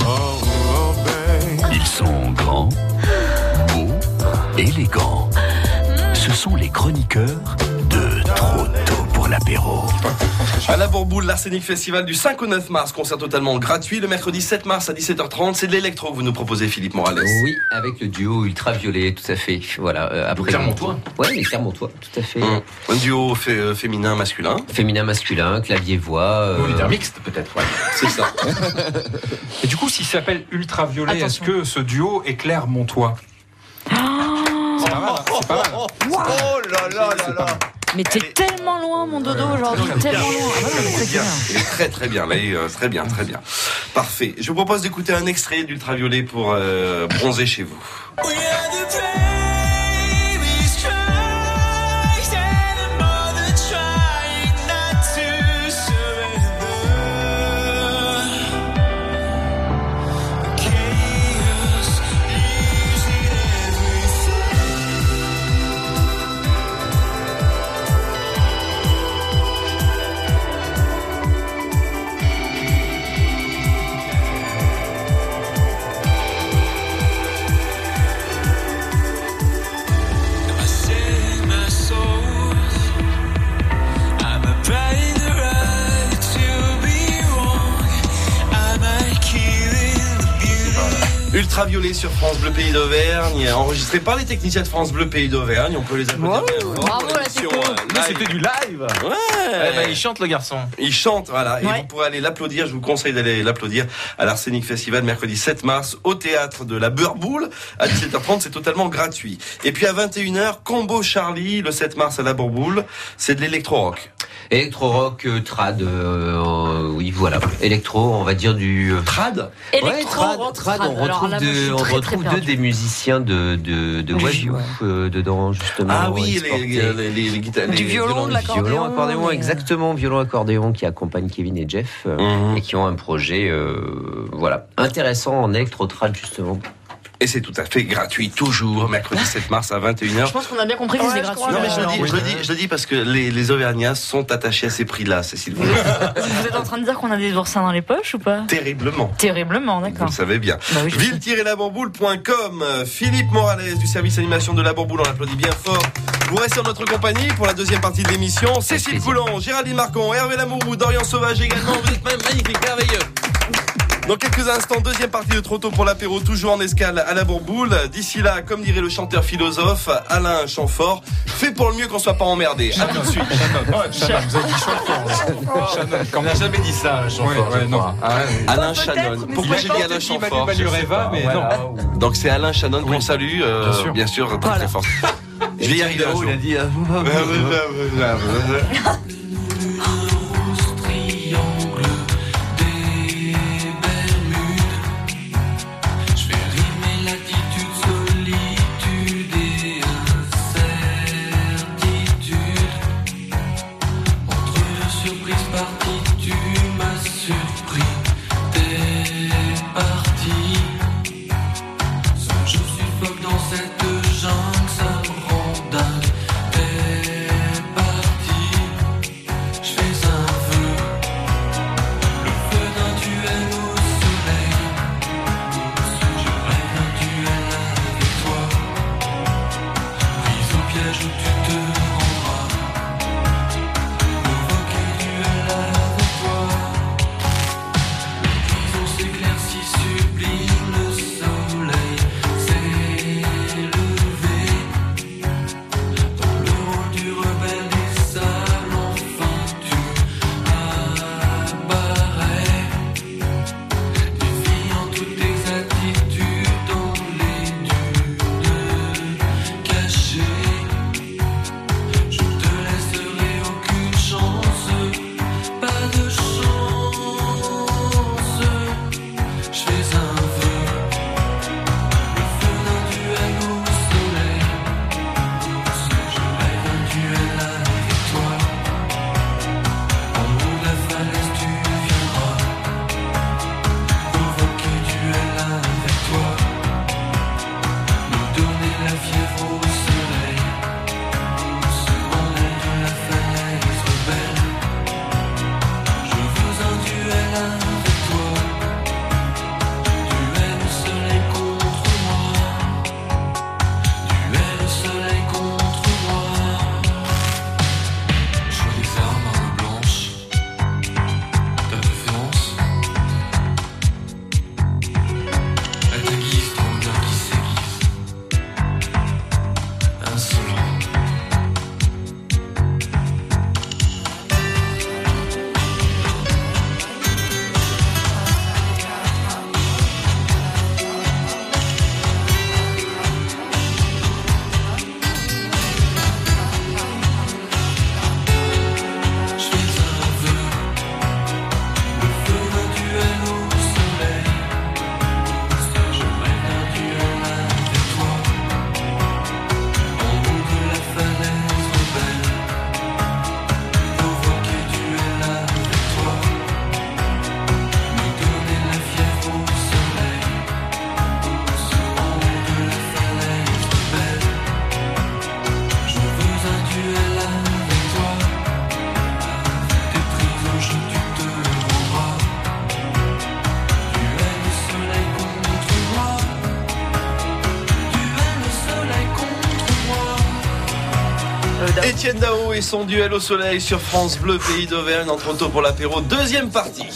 Ils sont grands, beaux, élégants. Ce sont les chroniqueurs de Trop tôt pour l'apéro.
À la Bourboule, l'Arsenic Festival du cinq au neuf mars, concert totalement gratuit. Le mercredi sept mars à dix-sept heures trente, c'est de l'électro que vous nous proposez, Philippe Morales.
Oui, avec le duo Ultraviolet, tout à fait. Voilà. euh, après
Clermontois.
Ouais, les Clermontois, tout à fait.
Hum. Un duo fé- euh, féminin-masculin.
Féminin, masculin, clavier-voix. euh,
Ou leader mixte, peut-être. Ouais.
C'est ça.
Et du coup, s'il s'appelle Ultraviolet, est-ce
Attention.
que ce duo est Clermontois? C'est pas mal. hein, C'est pas mal.
Oh là là là là.
Mais t'es tellement loin, mon dodo, aujourd'hui. Tellement loin. Ah ouais, mais c'est
Bien.
bien.
Il est très très bien, là, il est, euh, très bien, très bien. Parfait. Je vous propose d'écouter un extrait d'Ultraviolet pour euh, bronzer chez vous. Ultraviolet sur France Bleu Pays d'Auvergne, enregistré par les techniciens de France Bleu Pays d'Auvergne. On peut les applaudir.
Wow.
Bravo, la
Émission,
techno.
euh,
Mais
live.
c'était du live.
Ouais.
Eh ben, il chante le garçon.
Il chante, voilà. Et
Ouais.
vous pourrez aller l'applaudir. Je vous conseille d'aller l'applaudir à l'Arsenic Festival mercredi sept mars au théâtre de la Bourboule à dix-sept heures trente. C'est totalement gratuit. Et puis à vingt et une heures, Combo Charlie le sept mars à la Bourboule. C'est de l'électro-rock.
Électro-rock, euh, trad, euh, euh, oui, voilà. Électro, on va dire du... euh,
Trad
Ouais,
Électro,
trad,
rock,
trad,
trad.
on
Alors
retrouve,
là, moi, je suis
de- on
très, très
retrouve deux
perdue.
des musiciens de, de, de
Du
Guadeloupe
ouais.
euh, dedans, justement.
Ah oui, les,
exportés.
les, les, les, les guitares.
Du
les-
violon, de l'accordéon.
Violon, accordéon,
mais, euh,
exactement, violon, accordéon qui accompagne Kevin et Jeff euh,
Mhm.
et qui ont un projet, euh, voilà, intéressant en électro-trad, justement.
Et c'est tout à fait gratuit, toujours, mercredi sept mars à vingt et une heures.
Je pense qu'on a bien compris que
Ouais,
c'était
je
gratuit.
crois.
Non mais je le,
Alors,
dis, je, le dis, je le dis parce que les, les Auvergnats sont attachés à ces prix-là, Cécile. Vous le dites
Vous êtes en train de dire qu'on a des oursins dans les poches ou pas?
terriblement.
Terriblement,
Vous
d'accord.
le savez bien.
Bah oui, je sais.
ville tiret la bourboule point com. Philippe Morales du service animation de la Bourboule, on l'applaudit bien fort. Vous restez en notre compagnie pour la deuxième partie de l'émission. Cécile
plaisir.
Coulon, Géraldine Marcon, Hervé Lamourou, Dorian Sauvage également. Vous êtes même magnifique, merveilleux. Dans quelques instants, deuxième partie de Trop tôt pour l'apéro, toujours en escale à la Bourboule. D'ici là, comme dirait le chanteur philosophe Alain Chamfort, fait pour le mieux qu'on soit pas emmerdé. À tout de suite.
Shannon, vous avez dit Chamfort.
On n'a jamais dit ça, Alain Chamfort.
Ouais, ouais, non.
Ah, ouais.
Alain
Peut-être,
Shannon.
mais
Pourquoi
c'est
j'ai
pas
dit Alain
Peut-être dit
Chamfort?
Manu Malureva, mais
Voilà.
non.
Donc c'est Alain Shannon qu'on
Oui.
salue, euh,
Bien sûr.
bien sûr, très
Voilà.
très fort. Je vais y arriver un jour.
Il a dit. euh,
Étienne Dao et son duel au soleil sur France Bleu, pays d'Auvergne, en Trop tôt pour l'apéro, deuxième partie.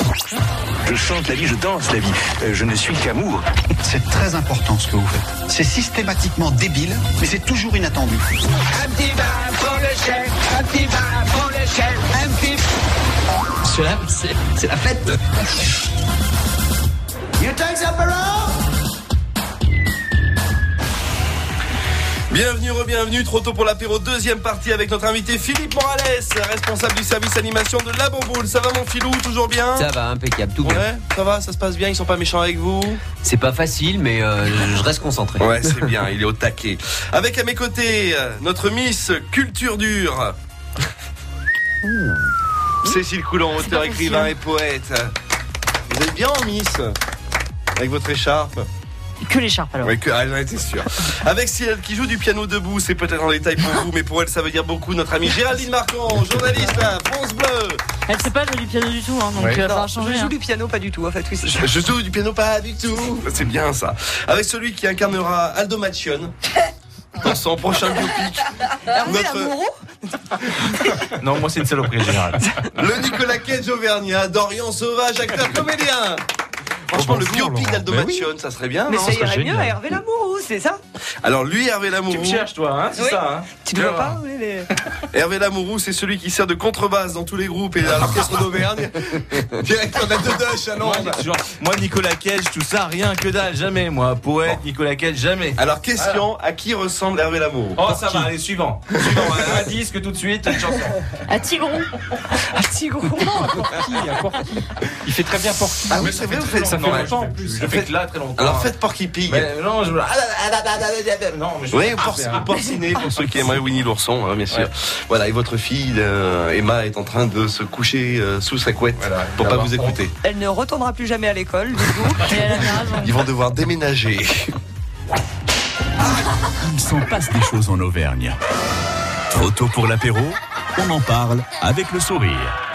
Je chante la vie, je danse la vie. Euh, je ne suis qu'amour.
C'est très important ce que vous faites. C'est systématiquement débile, mais c'est toujours inattendu.
Un petit vin pour le chef, un petit vin pour le chef, un petit...
Cela, c'est, c'est la fête.
You take some around?
Bienvenue, re-bienvenue, Trop tôt pour l'apéro, deuxième partie avec notre invité Philippe Morales, responsable du service animation de La Bourboule. Ça va mon Philou, toujours bien?
Ça va, impeccable, tout bien.
Ouais, ça va, ça se passe bien, ils sont pas méchants avec vous?
C'est pas facile, mais euh, je reste concentré.
Ouais, c'est bien, il est au taquet. Avec à mes côtés, notre Miss Culture Dure. Cécile Coulon, auteur, écrivain et poète. Vous êtes bien en Miss? Avec votre écharpe?
Que l'écharpe alors.
Oui, que, ah, j'en étais sûr. Avec Ciel qui joue du piano debout, c'est peut-être en détail pour vous, mais pour elle, ça veut dire beaucoup. Notre amie Géraldine Marcand, journaliste à France Bleu.
Elle sait pas jouer du piano du tout, hein, donc
Ouais.
euh, ça va
Non,
changer.
je joue
hein.
du piano pas du tout en fait. Oui, c'est ça.
Je joue du piano pas du tout. C'est bien ça. Avec celui qui incarnera Aldo Machione dans son prochain biopic.
Hervé
Notre-
Lamoureux.
Non, moi c'est une saloperie générale.
Le Nicolas Cage auvergnat, Dorian Sauvage, acteur comédien. Franchement, le
bonjour,
biopic
Laurent.
d'Aldomation,
Ben oui.
ça serait bien,
Mais
non
ça irait
génial.
mieux à Hervé Lamourou, c'est ça?
Alors lui, Hervé Lamourou.
Tu me cherches, toi, hein, c'est
Oui.
ça, hein.
Tu ne vois pas où il est?
Hervé Lamourou, c'est celui qui sert de contrebasse dans tous les groupes et à l'orchestre d'Auvergne. Directeur de la Dedoche à
Moi,
Londres.
genre, moi, Nicolas Cage, tout ça, rien que dalle, jamais. Moi, poète, Nicolas Cage, jamais.
Alors, question, à qui ressemble Hervé Lamourou?
Oh, ça va, allez, suivant. Suivant, un disque tout de suite, une chanson.
À Tigron.
Ah, Tigron.
Porky, à Porky. Il fait très bien Porky.
Ah oui, c'est vrai, vous faites
Ça
ça
fait
fait
longtemps en plus.
Je fais que là très longtemps.
Alors faites Porky Pig.
Mais non, je. Non, mais je.
Oui, ou porc- ou porciné pour ceux qui aimeraient Winnie l'ourson, hein, bien sûr.
Ouais.
Voilà, et votre fille euh, Emma est en train de se coucher euh, sous sa couette
Voilà,
pour pas
d'avoir
vous écouter.
Elle ne retournera plus jamais à l'école, du coup.
Et elle a bien raison.
Ils vont devoir déménager.
Il s'en passe des choses en Auvergne. Trop tôt pour l'apéro, on en parle avec le sourire.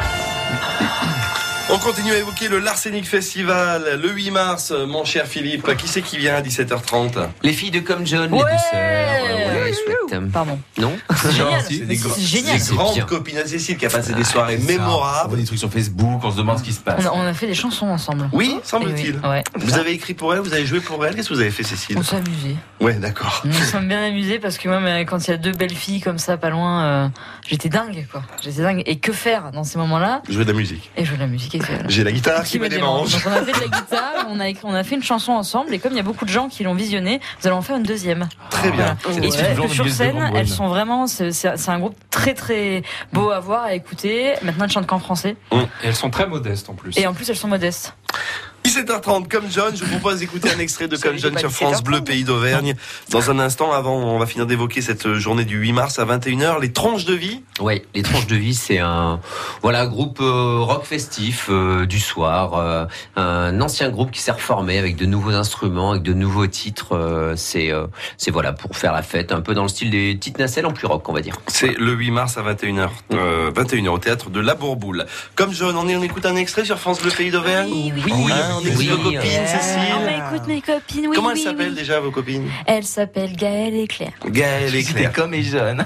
On continue à évoquer le L'Arsenic Festival le huit mars, mon cher Philippe. Qui c'est qui vient à dix-sept heures trente?
Les filles de Comme John,
Ouais.
les douceurs. Ouais, ouais, chouette.
Pardon.
Non?
C'est génial.
C'est des, gr-
C'est génial.
des
C'est
grandes
bien.
copines à Cécile qui a passé des soirées
On
mémorables.
voit des trucs sur Facebook, on se demande ce qui se passe.
On a, on a fait des chansons ensemble.
Oui,
Et
semble-t-il.
oui, ouais.
Vous avez écrit pour elle, vous avez joué pour elle. Qu'est-ce que vous avez fait, Cécile?
On s'est amusé.
Ouais, d'accord.
Nous nous sommes bien amusés parce que moi, mais quand il y a deux belles filles comme ça, pas loin, euh, j'étais dingue, quoi. J'étais dingue. Et que faire dans ces moments-là?
Jouer de la musique.
Et jouer de la musique. Et faire-
J'ai la guitare qui me démange.
Donc on a fait de la guitare, on a, écrit- on a fait une chanson ensemble. Et comme il y a beaucoup de gens qui l'ont visionné, nous allons en faire une deuxième.
Très bien.
Voilà.
C'est
Et
des
parce
toujours
que
de
sur
Miss de
scène,
Grande-Bretagne.
elles sont vraiment, c'est c'est- c'est un groupe très très beau à voir, à écouter. Maintenant, elles chantent qu'en français.
Et elles sont très modestes en plus.
Et en plus, elles sont modestes.
dix-sept heures trente, Comme John, je vous propose d'écouter un extrait de Comme John
pas
sur
dix-sept heures
France Bleu,
trente.
pays d'Auvergne. Dans un instant, avant, on va finir d'évoquer cette journée du huit mars à vingt et une heures, les tranches de vie.
Ouais, les tranches de vie, c'est un voilà groupe euh, rock festif euh, du soir, euh, un ancien groupe qui s'est reformé avec de nouveaux instruments, avec de nouveaux titres. euh, c'est euh, c'est voilà pour faire la fête, un peu dans le style des petites nacelles en plus rock, on va dire.
C'est le huit mars à vingt et une heures, euh, vingt et une heures au théâtre de La Bourboule. Comme John, on, est, on écoute un extrait sur France Bleu, pays d'Auvergne.
Oui, oui,
Hein, on écoute
oui,
vos
oui,
copines,
euh,
Cécile.
On écoute mes copines, oui,
Comment
oui,
elles s'appellent
oui.
déjà, vos copines?
Elles s'appellent Gaëlle et Claire.
Gaëlle et Claire.
comme et jeune.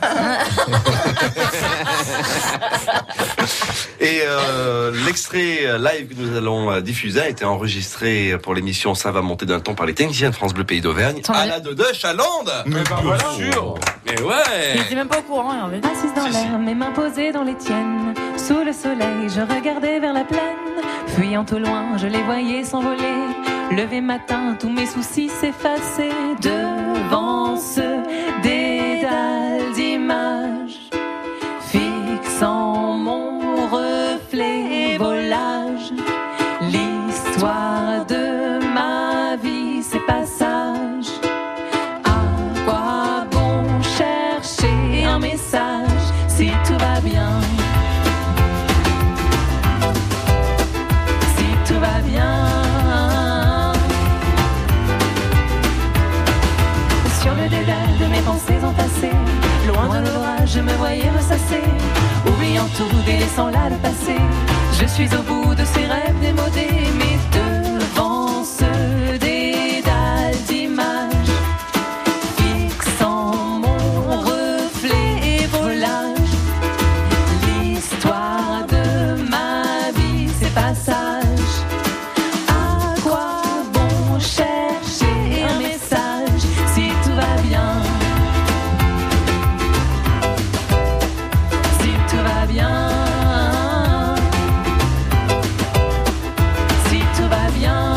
Et euh, l'extrait live que nous allons euh, diffuser a été enregistré pour l'émission Ça va monter d'un ton par les techniciens de France Bleu Pays d'Auvergne
T'en
à
as-
la Dedoche à Lande.
Mais ben voilà.
sûr. Mais
Il
ouais.
était même pas au courant, Hervé.
Assise dans
Si, si.
l'air, mes mains posées dans les tiennes. Sous le soleil, je regardais vers la plaine. Fuyant au loin, je les voyais s'envoler. Levé matin, tous mes soucis s'effacer. Devant ce dédale d'images, fixant mon reflet volage. L'histoire de ma vie, ces passages. À quoi bon chercher un message si tout va bien? Si tout va bien. Sur le dédale de mes pensées entassées, loin de l'orage, je me voyais ressasser. Oubliant tout, délaissant là le passé. Je suis au bout de ces rêves démodés, mais devant ce dédale d'images, fixant mon reflet volage. L'histoire de ma vie, ces passages. À quoi bon chercher un message si tout va bien? Si tout va bien. Si tout va bien.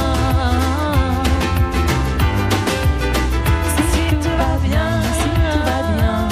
Si tout va bien, si tout va bien.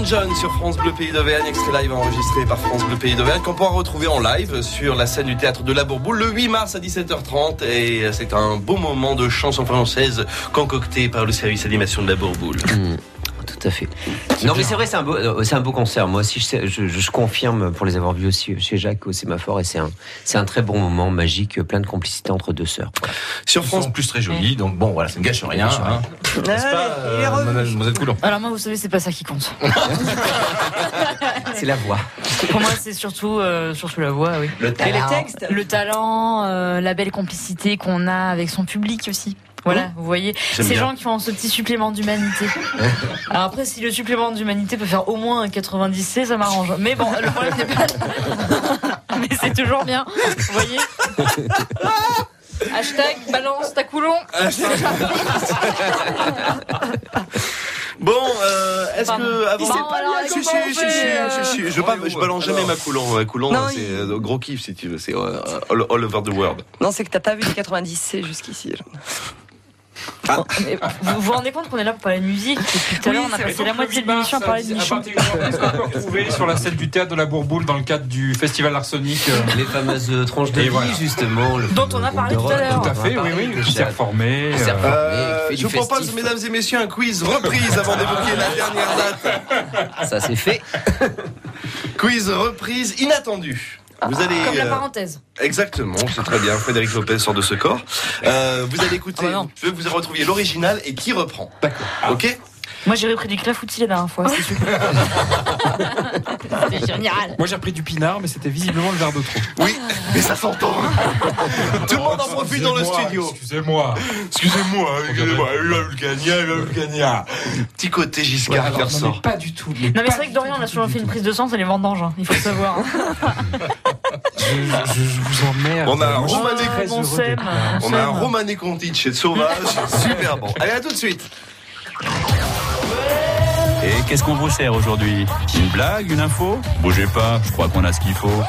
John sur France Bleu Pays d'Auvergne, extrait live enregistré par France Bleu Pays d'Auvergne, qu'on pourra retrouver en live sur la scène du théâtre de la Bourboule le huit mars à dix-sept heures trente. Et c'est un beau moment de chanson française concocté par le service animation de la Bourboule.
Mmh. Tout à fait. Non mais c'est vrai, c'est un beau, c'est un beau concert. Moi aussi, je, je, je confirme pour les avoir vus aussi chez Jacques au Sémaphore, et c'est un, c'est un très bon moment magique, plein de complicité entre deux sœurs.
Sur France, en plus très joli, donc bon, voilà, ça ne gâche rien. Hein. N'est-ce pas, euh, Mademoiselle Coulon?
Alors moi, vous savez, c'est pas ça qui compte.
C'est la voix.
Pour moi, c'est surtout, euh, surtout la voix, oui.
Le talent. Et les textes.
Le talent, euh, la belle complicité qu'on a avec son public aussi. Voilà, mmh. Vous voyez, J'aime ces bien. gens qui font ce petit supplément d'humanité. Alors après, si le supplément d'humanité peut faire au moins un quatre-vingt-dix C, ça m'arrange. Mais bon, le problème n'est pas... Mais c'est toujours bien, vous voyez. Hashtag balance ta coulon.
Bon, euh, est-ce
Pardon.
que avant
Bon, alors,
si, si,
comment on
si,
fait,
si,
euh...
si, si, je, pas, je balance jamais ma coulon. Coulon,
Non,
c'est
il-
euh, gros kiff si tu veux. C'est euh, all, all over the world.
Non, c'est que t'as pas vu les quatre-vingt-dix C jusqu'ici.
Ah.
Mais vous vous rendez compte qu'on est là pour parler de musique? Depuis tout à l'heure, on a passé la moitié de l'émission à parler de Michon.
Est-ce qu'on peut retrouver sur la scène du théâtre de la Bourboule dans le cadre du festival Arsenic euh...
Les fameuses tranches de
Et
vie,
voilà.
justement. Le
Dont on a parlé tout à l'heure.
Tout à fait, oui, oui, qui s'est reformé.
Qui s'est reformé,
Euh,
qui fait
je
du
vous propose,
festif.
mesdames et messieurs, un quiz reprise avant d'évoquer la dernière date.
Ça c'est fait.
Quiz reprise inattendue. Vous allez,
Comme la
euh,
parenthèse.
Exactement, c'est très bien. Frédéric Lopez sort de ce corps. Euh, vous allez écouter,
Ah bah non.
je vais vous retrouver l'original et qui reprend.
D'accord.
Ok.
Moi, j'ai repris du clafoutis la dernière fois, c'est super. C'est génial.
Moi j'ai repris du pinard, mais c'était visiblement le verre de trop.
Oui, mais ça s'entend. Tout le monde en profite dans le
Excusez-moi,
studio.
Excusez-moi.
Excusez-moi, excusez-moi, il va le gagner, il va le gagner. Petit côté Giscard qui
Alors, non,
ressort.
mais pas du tout. mais
Non, mais
pas
c'est vrai que
du
Dorian, on a souvent fait une prise de sang, c'est les vendanges, hein. Il faut le savoir. Hein.
Je, je, je vous emmerde.
On a un
Moi, je suis
Romané
très
bon
heureux
sème.
d'être là.
On a un Romané Conti chez Sauvage, super bon. Allez, à tout de suite.
Et qu'est-ce qu'on vous sert aujourd'hui? Une blague, une info? Bougez pas, je crois qu'on a ce qu'il faut.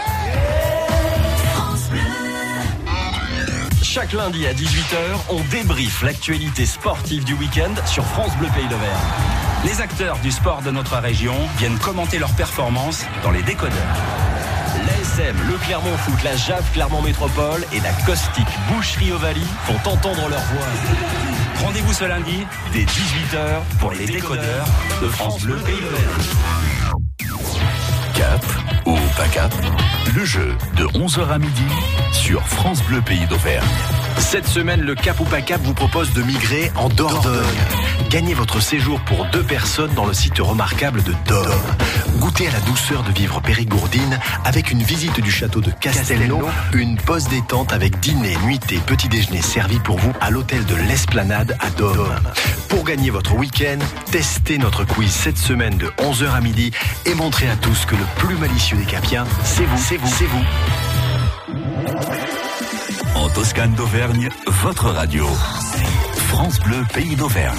Chaque lundi à dix-huit heures, on débriefe l'actualité sportive du week-end sur France Bleu Pays d'Auvergne. Les acteurs du sport de notre région viennent commenter leurs performances dans les décodeurs. L'A S M, le Clermont Foot, la J A F Clermont Métropole et la caustique Boucherie Ovalie font entendre leur voix. Rendez-vous ce lundi dès dix-huit heures pour les décodeurs de France Bleu Pays d'Auvergne. Cap ou pas cap? Le jeu de onze heures à midi sur France Bleu Pays d'Auvergne.
Cette semaine, le Cap ou pas Cap vous propose de migrer en Dordogne. Gagnez votre séjour pour deux personnes dans le site remarquable de Dôme. Goûtez à la douceur de vivre périgourdine avec une visite du château de Castelnau, une pause détente avec dîner, nuitée, petit déjeuner servi pour vous à l'hôtel de l'Esplanade à Dôme. Pour gagner votre week-end, testez notre quiz cette semaine de onze heures à midi et montrez à tous que le plus malicieux des Capiens, c'est vous, c'est vous, c'est vous.
En Toscane d'Auvergne, votre radio. France Bleu Pays d'Auvergne.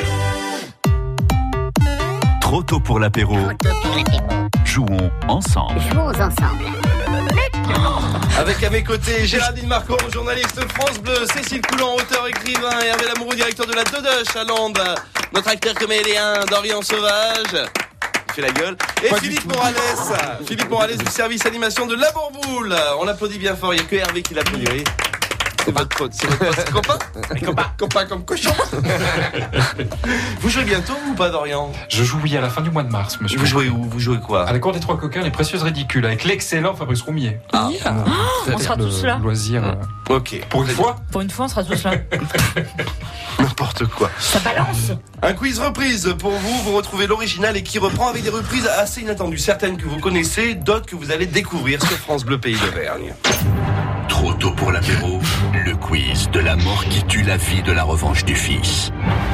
Trop tôt pour l'apéro. Jouons ensemble.
Jouons ensemble.
Avec à mes côtés Géraldine Marcon, journaliste France Bleu, Cécile Coulon, auteur écrivain, et Hervé Lamoureux, directeur de la Dodoche à Londres, notre acteur comédien Dorian Sauvage. Il fait la gueule. Et
Pas
Philippe Morales, Philippe Morales du service animation de La Bourboule. On applaudit bien fort, il n'y a que Hervé qui l'applaudit. Oui. C'est votre pote, c'est votre pote. Copain Copain Copain comme cochon. Vous jouez bientôt ou pas, Dorian?
Je joue oui à la fin du mois de mars, monsieur.
Vous jouez où? Vous jouez quoi?
À la Cour des Trois Coquins, les Précieuses Ridicules, avec l'excellent Fabrice Roumier.
Ah,
On sera tous là.
Loisir. euh,
ok.
Pour une fois.
Pour une fois, on sera tous là.
N'importe quoi.
Ça balance.
Un quiz reprise pour vous. Vous retrouvez l'original et qui reprend avec des reprises assez inattendues. Certaines que vous connaissez, d'autres que vous allez découvrir sur France Bleu Pays d'Auvergne.
Trop tôt pour l'apéro, le quiz de la mort qui tue la vie de la revanche du fils.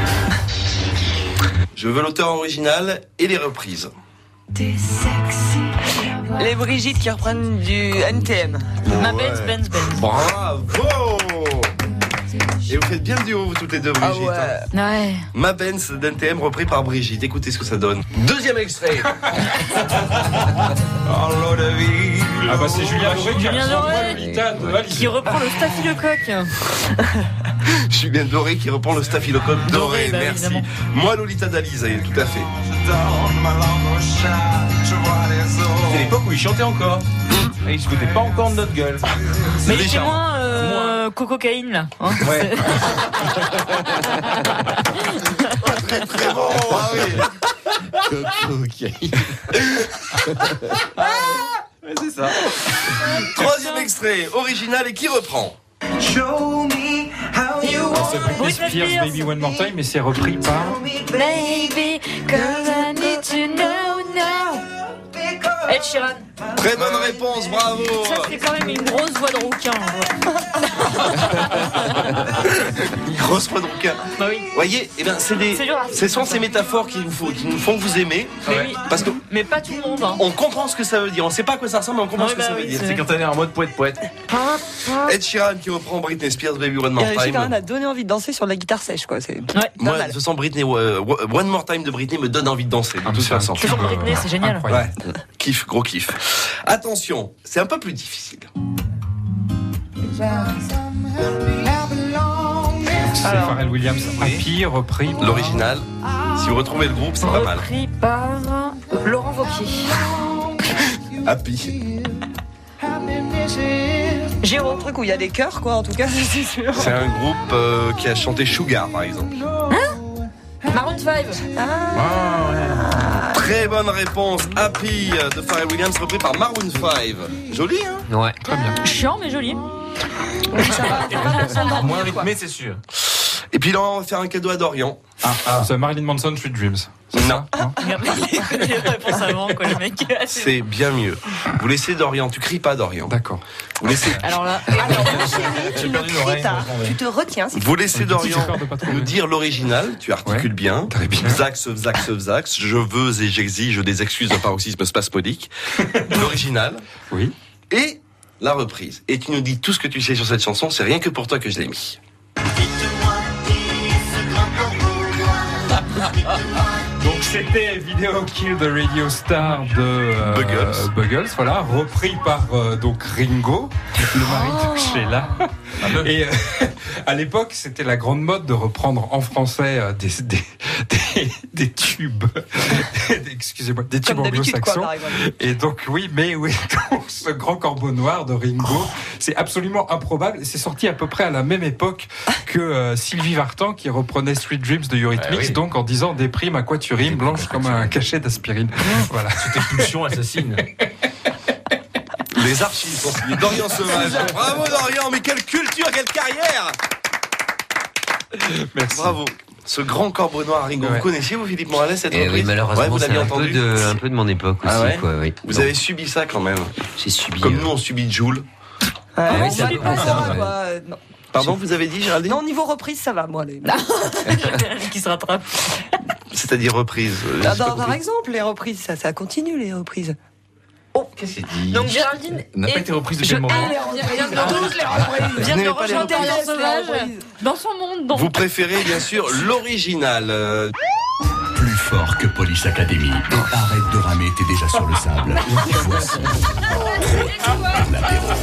Je veux l'auteur original et les reprises.
Les Brigitte qui reprennent du N T M.
Ma Benz, Benz, Benz.
Bravo! Et vous faites bien le duo, vous toutes les deux, Brigitte.
Ah
ouais.
hein.
Ouais.
Ma Benz d'N T M repris par Brigitte. Écoutez ce que ça donne. Deuxième extrait.
Ah bah c'est Julien Doré qui
Julien
reprend
Doré.
Lolita de Alice.
Qui reprend le staphylocoque.
Julien Doré qui reprend le staphylocoque doré,
Doré, bah,
merci.
évidemment.
Moi, Lolita Dali, ça y est, tout à fait.
C'est l'époque où il chantait encore. Et il se foutait pas encore de notre gueule.
Mais il était moins euh, cococaïne là. Hein,
ouais.
Très très bon. Ah oui.
Cococaïne. Ouais, c'est ça.
Troisième extrait, original et qui reprend?
C'est Britney Spears, Baby One More Time, mais c'est repris par.
Baby, cause I need to know now. Ed Sheeran.
Très bonne réponse, bravo.
Ça c'est quand même une grosse voix de rouquin.
Une grosse voix de rouquin.
Bah oui.
Voyez, eh ben c'est des,
C'est dur,
ce sont ces métaphores qui, vous, qui nous font vous aimer.
Mais oui.
Parce que
Mais pas tout le monde. Hein.
on comprend ce que ça veut dire. On sait pas à quoi ça ressemble, mais on comprend
Ouais,
ce que
bah
ça
oui,
veut dire.
c'est
C'est quand on est en mode poète poète.
Ed Sheeran qui reprend Britney Spears, Baby One More
Il a réussi quand même
Time.
à donner envie de danser sur de la guitare sèche, quoi. C'est
Ouais.
Moi,
pas
de
mal.
toute façon, Britney, euh, One More Time de Britney me donne envie de danser. De
Ah,
toute
c'est un
façon.
Toujours Britney, c'est génial.
Incroyable.
Ouais, kiff, gros kiff. Attention, c'est un peu plus difficile.
C'est Pharrell Williams, Happy, repris par.
L'original, si vous retrouvez le groupe, c'est pas mal.
Repris par Laurent Wauquiez.
Happy.
Géo, un truc où il y a des chœurs, quoi, en tout cas, c'est sûr.
C'est un groupe euh, qui a chanté Sugar, par exemple.
Maroon five.
Très bonne réponse. Happy de Pharrell Williams, repris par Maroon five. Joli, hein?
Ouais.
Très bien.
Chiant mais joli.
Ça va, ça va personne dans le
Moins
monde, quoi.
rythmé, c'est sûr.
Et puis là, on va faire un cadeau à Dorian.
Ah, ah. C'est Marilyn Manson, Sweet Dreams. C'est
Non.
ça, non
Regarde les les réponses avant, quoi, le mec.
C'est bien mieux. Vous laissez Dorian. Tu cries pas, Dorian.
D'accord.
Vous laissez,
Alors là,
Alors, mon chéri, tu
J'ai
ne
perdu une
cries
oreille,
pas.
je m'en
Tu te retiens. si-
vous laissez
J'ai
Dorian
peur de pas trouver.
nous dire l'original. Tu articules
Ouais.
bien.
Très bien.
Zax, Zax, Zax. Je veux et j'exige des excuses de paroxysme spasmodique. L'original.
Oui.
Et la reprise. Et tu nous dis tout ce que tu sais sur cette chanson. C'est rien que pour toi que je l'ai mis.
Donc c'était Video Kill the Radio Star de euh,
Buggles.
Buggles, voilà, repris par euh, donc Ringo, le mari de Sheila. Et euh, à l'époque, c'était la grande mode de reprendre en français euh, des, des, des, des tubes, des- excusez-moi, des tubes
Comme d'habitude, quoi,
anglo-saxons.
par exemple.
Et donc oui, mais oui, donc, ce grand corbeau noir de Ringo, c'est absolument improbable. Et c'est sorti à peu près à la même époque que euh, Sylvie Vartan qui reprenait Sweet Dreams de Eurythmics,
Ah oui.
donc en disant des primes à quoi tu rimes, blanche comme un cachet d'aspirine. Voilà.
C'était Pulsion assassine.
Les archives sont signées. Dorian Sauvage. Bravo, Dorian. Mais quelle culture, quelle carrière.
Merci.
Bravo. Ce grand corbeau noir à Ringo.
Ouais.
Vous connaissiez, vous, Philippe Morales, cette
Et
reprise?
oui, malheureusement,
Ouais, vous
c'est
l'aviez
un peu,
entendu.
de, un peu de mon époque aussi.
Ah ouais
quoi, oui.
Vous
Donc,
avez subi ça quand même.
J'ai subi.
Comme
euh,
nous, on subit Joule.
Ouais,
Ah oui,
on
c'est un
subit
peu
pas
ça,
ça,
ouais.
quoi. Euh, non.
Pardon, vous avez dit, Géraldine?
Non, niveau reprise, ça va, moi. Les...
qui se rattrape.
C'est-à-dire reprise. euh, j'ai
Ah,
pas
dans-
compris.
par exemple, les reprises, ça, ça continue, les reprises.
Qu'est-ce qu'il dit
Donc Géraldine
n'a pas
et-
été reprise depuis
je
le moment.
hais les reprises. Vient de toutes les reprises. Vient
Vous
de
n'aimez pas les
rejoindre
reprises
Dorian Sauvage dans son monde. donc.
Vous préférez, bien sûr, l'original. euh,
Plus fort que Police Academy. Arrête de ramer, t'es déjà sur le sable. Voici l'apéro.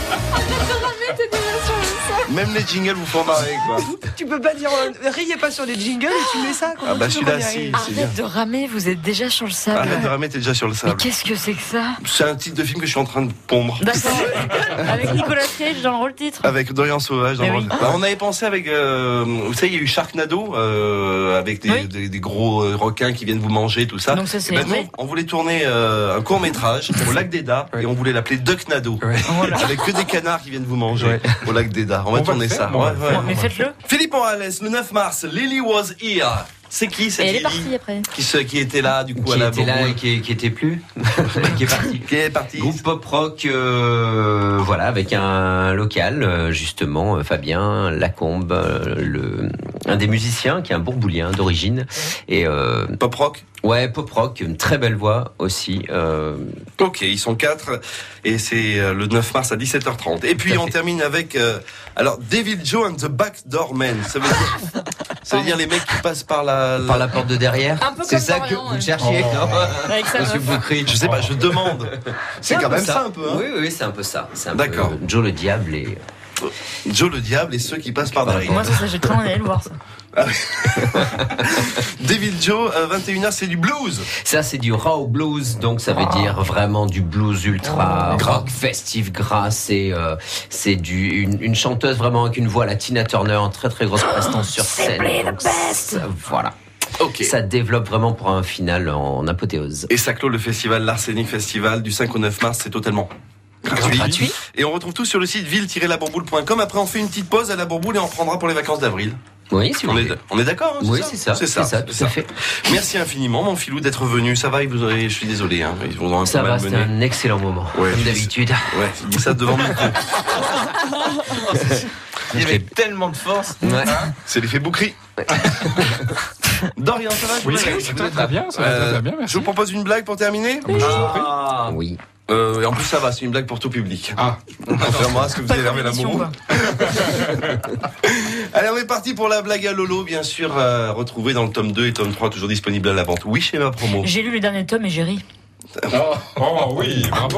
Même les jingles vous font marrer, quoi.
Tu peux pas dire, euh, riez pas sur les jingles et tu mets ça.
Ah bah celui-là, si, c'est bien.
Arrête de ramer, vous êtes déjà sur le sable.
Arrête de ramer, t'es déjà sur le
Mais
sable.
qu'est-ce que c'est que ça?
C'est un titre de film que je suis en train de pondre.
D'accord. Avec Nicolas Cage dans le rôle titre.
Avec Dorian Sauvage. Dans
Mais
le
oui.
rôle. Bah, on avait pensé avec, euh, vous savez, il y a eu Sharknado, euh, avec des,
Oui.
des, des gros euh, requins qui viennent vous manger, tout ça.
Donc ça, c'est
Eh ben,
vrai.
nous, on voulait tourner euh, un court métrage au lac d'Eda
Ouais.
et on voulait l'appeler Ducknado.
Ouais.
Avec que des canards qui viennent vous manger
Ouais.
au lac d'Eda. On va
On va
tourner
le faire,
ça.
on va
Ouais,
le
ouais.
faire.
Mais faites-le.
Philippe Morales, le neuf mars, Lily was here. C'est qui cette
Et elle est
Lily
partie après.
qui, se, qui était là du coup
qui
à la
était là et
bourboule
qui, qui était plus, qui est parti.
Qui est parti.
Groupe pop rock, euh, voilà, avec un local, euh, justement, euh, Fabien Lacombe, euh, le, un des musiciens qui est un bourboulien d'origine. Et euh,
Pop rock.
ouais, pop rock, une très belle voix aussi. Euh,
Ok, ils sont quatre et c'est euh, le neuf mars à dix-sept heures trente. Et puis
Tout à
on
fait.
termine avec euh, alors Devil Joe and the Backdoor Men. Ça veut dire, ça veut dire les mecs qui passent par la, la-
par la porte de derrière.
Un peu
C'est
comme
ça
Dorian,
que
ouais.
vous cherchiez,
Oh.
non
Avec sa
Monsieur
meuf.
Boukri.
Je sais pas, je demande. C'est
un
quand
peu
même ça, un peu. Hein.
Oui, oui, c'est un peu ça. C'est un
D'accord.
peu Joe le diable et
Joe le diable et ceux qui passent par derrière.
Moi, ça, ça j'ai trop envie d'aller le voir, ça.
Ah oui. Devil Joe, euh, vingt et une heures, c'est du blues.
Ça, c'est du raw blues, donc ça veut oh. dire vraiment du blues ultra oh. rock, festif, gras. C'est, euh, c'est du, une, une chanteuse vraiment avec une voix, la Tina Turner, en très très grosse prestance sur scène. Donc, ça, voilà.
Okay.
Ça développe vraiment pour un final en apothéose.
Et ça clôt le festival, l'Arsenic Festival, du cinq au neuf mars, c'est totalement gratuit. gratuit. Et on retrouve tout sur le site ville tiret la bourboule point com. Après, on fait une petite pause à la Bourboule et on prendra pour les vacances d'avril.
Oui, si
on, est, on est d'accord, hein, c'est
oui,
ça
c'est ça.
C'est ça,
c'est ça,
tout
ça. Fait.
Merci infiniment, mon filou, d'être venu. Ça va, vous aurez, je suis désolé, hein, ils vont un
ça
peu
va,
malmené.
c'était un excellent moment, ouais, comme d'habitude.
Ouais, il dit ça devant le micro.
Il y avait tellement de force.
Ouais.
Hein, c'est l'effet Boucry. Dorian, ça va?
Oui, ça va très bien, ça va euh, très bien, merci.
Je vous propose une blague pour terminer.
Ah, oui.
Euh, et en plus, ça va, c'est une blague pour tout public.
Ah.
Contrairement à ce que vous avez hervé l'amour. Allez, on est parti pour la blague à Lolo, bien sûr, euh, retrouvée dans le tome deux et tome trois, toujours disponible à la vente. Oui, chez ma promo.
J'ai lu le dernier tome et j'ai ri.
Oh, oh oui, bravo.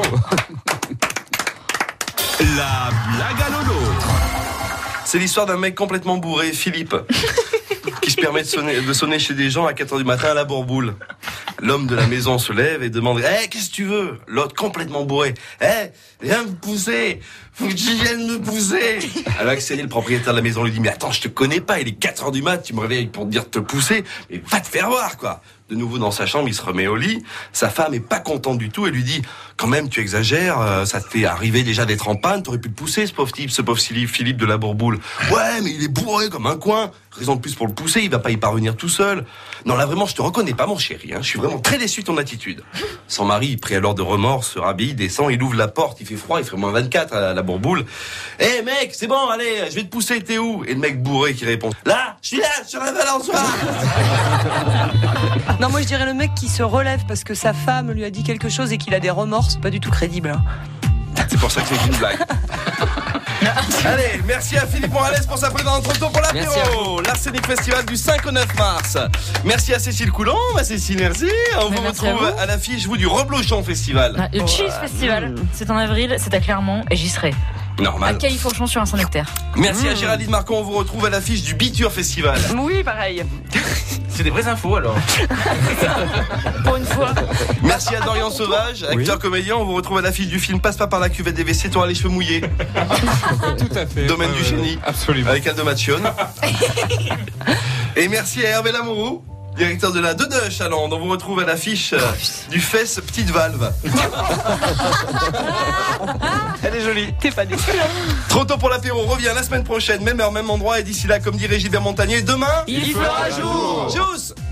La blague à Lolo.
C'est l'histoire d'un mec complètement bourré, Philippe, qui se permet de sonner, de sonner chez des gens à quatre heures du matin à la bourboule. L'homme de la maison se lève et demande « Eh, hey, qu'est-ce que tu veux ?» L'autre, complètement bourré. « Eh, hey, viens me pousser. Faut que tu viennes me pousser. » Alors Axel, le propriétaire de la maison, lui dit « Mais attends, je te connais pas. Il est quatre heures du mat. Tu me réveilles pour te dire de te pousser. Mais va te faire voir, quoi. » De nouveau dans sa chambre, il se remet au lit. Sa femme est pas contente du tout et lui dit « Quand même, tu exagères. Ça te fait arriver déjà d'être en panne. T'aurais pu le pousser, ce pauvre type, ce pauvre Philippe de la bourboule. Ouais, mais il est bourré comme un coin. Raison de plus pour le pousser. Il va pas y parvenir tout seul. Non, là vraiment, je te reconnais pas, mon chéri. Hein. Je suis vraiment très déçu de ton attitude. » Son mari, pris alors de remords, se rhabille, descend, il ouvre la porte. Il fait froid, il fait moins vingt-quatre à la bourboule. « Hé, hey, mec, c'est bon, allez, je vais te pousser. T'es où ?» Et le mec bourré qui répond « Là, je suis là, sur la balançoire. »
Non, moi je dirais le mec qui se relève parce que sa femme lui a dit quelque chose et qu'il a des remords, c'est pas du tout crédible. Hein.
C'est pour ça que c'est une blague. Allez, merci à Philippe Morales pour sa présence trop tôt pour l'apéro. L'Arsenic Festival du cinq au neuf mars. Merci à Cécile Coulon. Bah Cécile, merci. On Mais vous retrouve à, à l'affiche vous du Reblochon Festival.
Ah, le
oh,
Cheese euh, Festival, mmh. c'est en avril, c'est à Clermont et j'y serai.
Normal.
À Califourchon sur un cent hectares.
Merci mmh. à Géraldine Marcon, on vous retrouve à l'affiche du Biture Festival.
Oui, pareil.
C'est des vraies infos alors.
Pour une fois.
Merci à Dorian Sauvage, acteur oui. comédien, on vous retrouve à l'affiche du film Passe pas par la cuvette des W C, t'auras les cheveux mouillés.
Tout à fait.
Domaine euh, du génie.
Absolument.
Avec Aldo Macione. Et merci à Hervé Lamoureux, directeur de la deux deux Chaland. On vous retrouve à l'affiche euh, du Fess Petite Valve. Elle est jolie.
T'es pas déçu, hein.
Trop tôt pour l'apéro, on revient la semaine prochaine, même heure, même endroit. Et d'ici là, comme dirait Gilbert Montagnier, demain,
il, il fera jour.
Tchuss.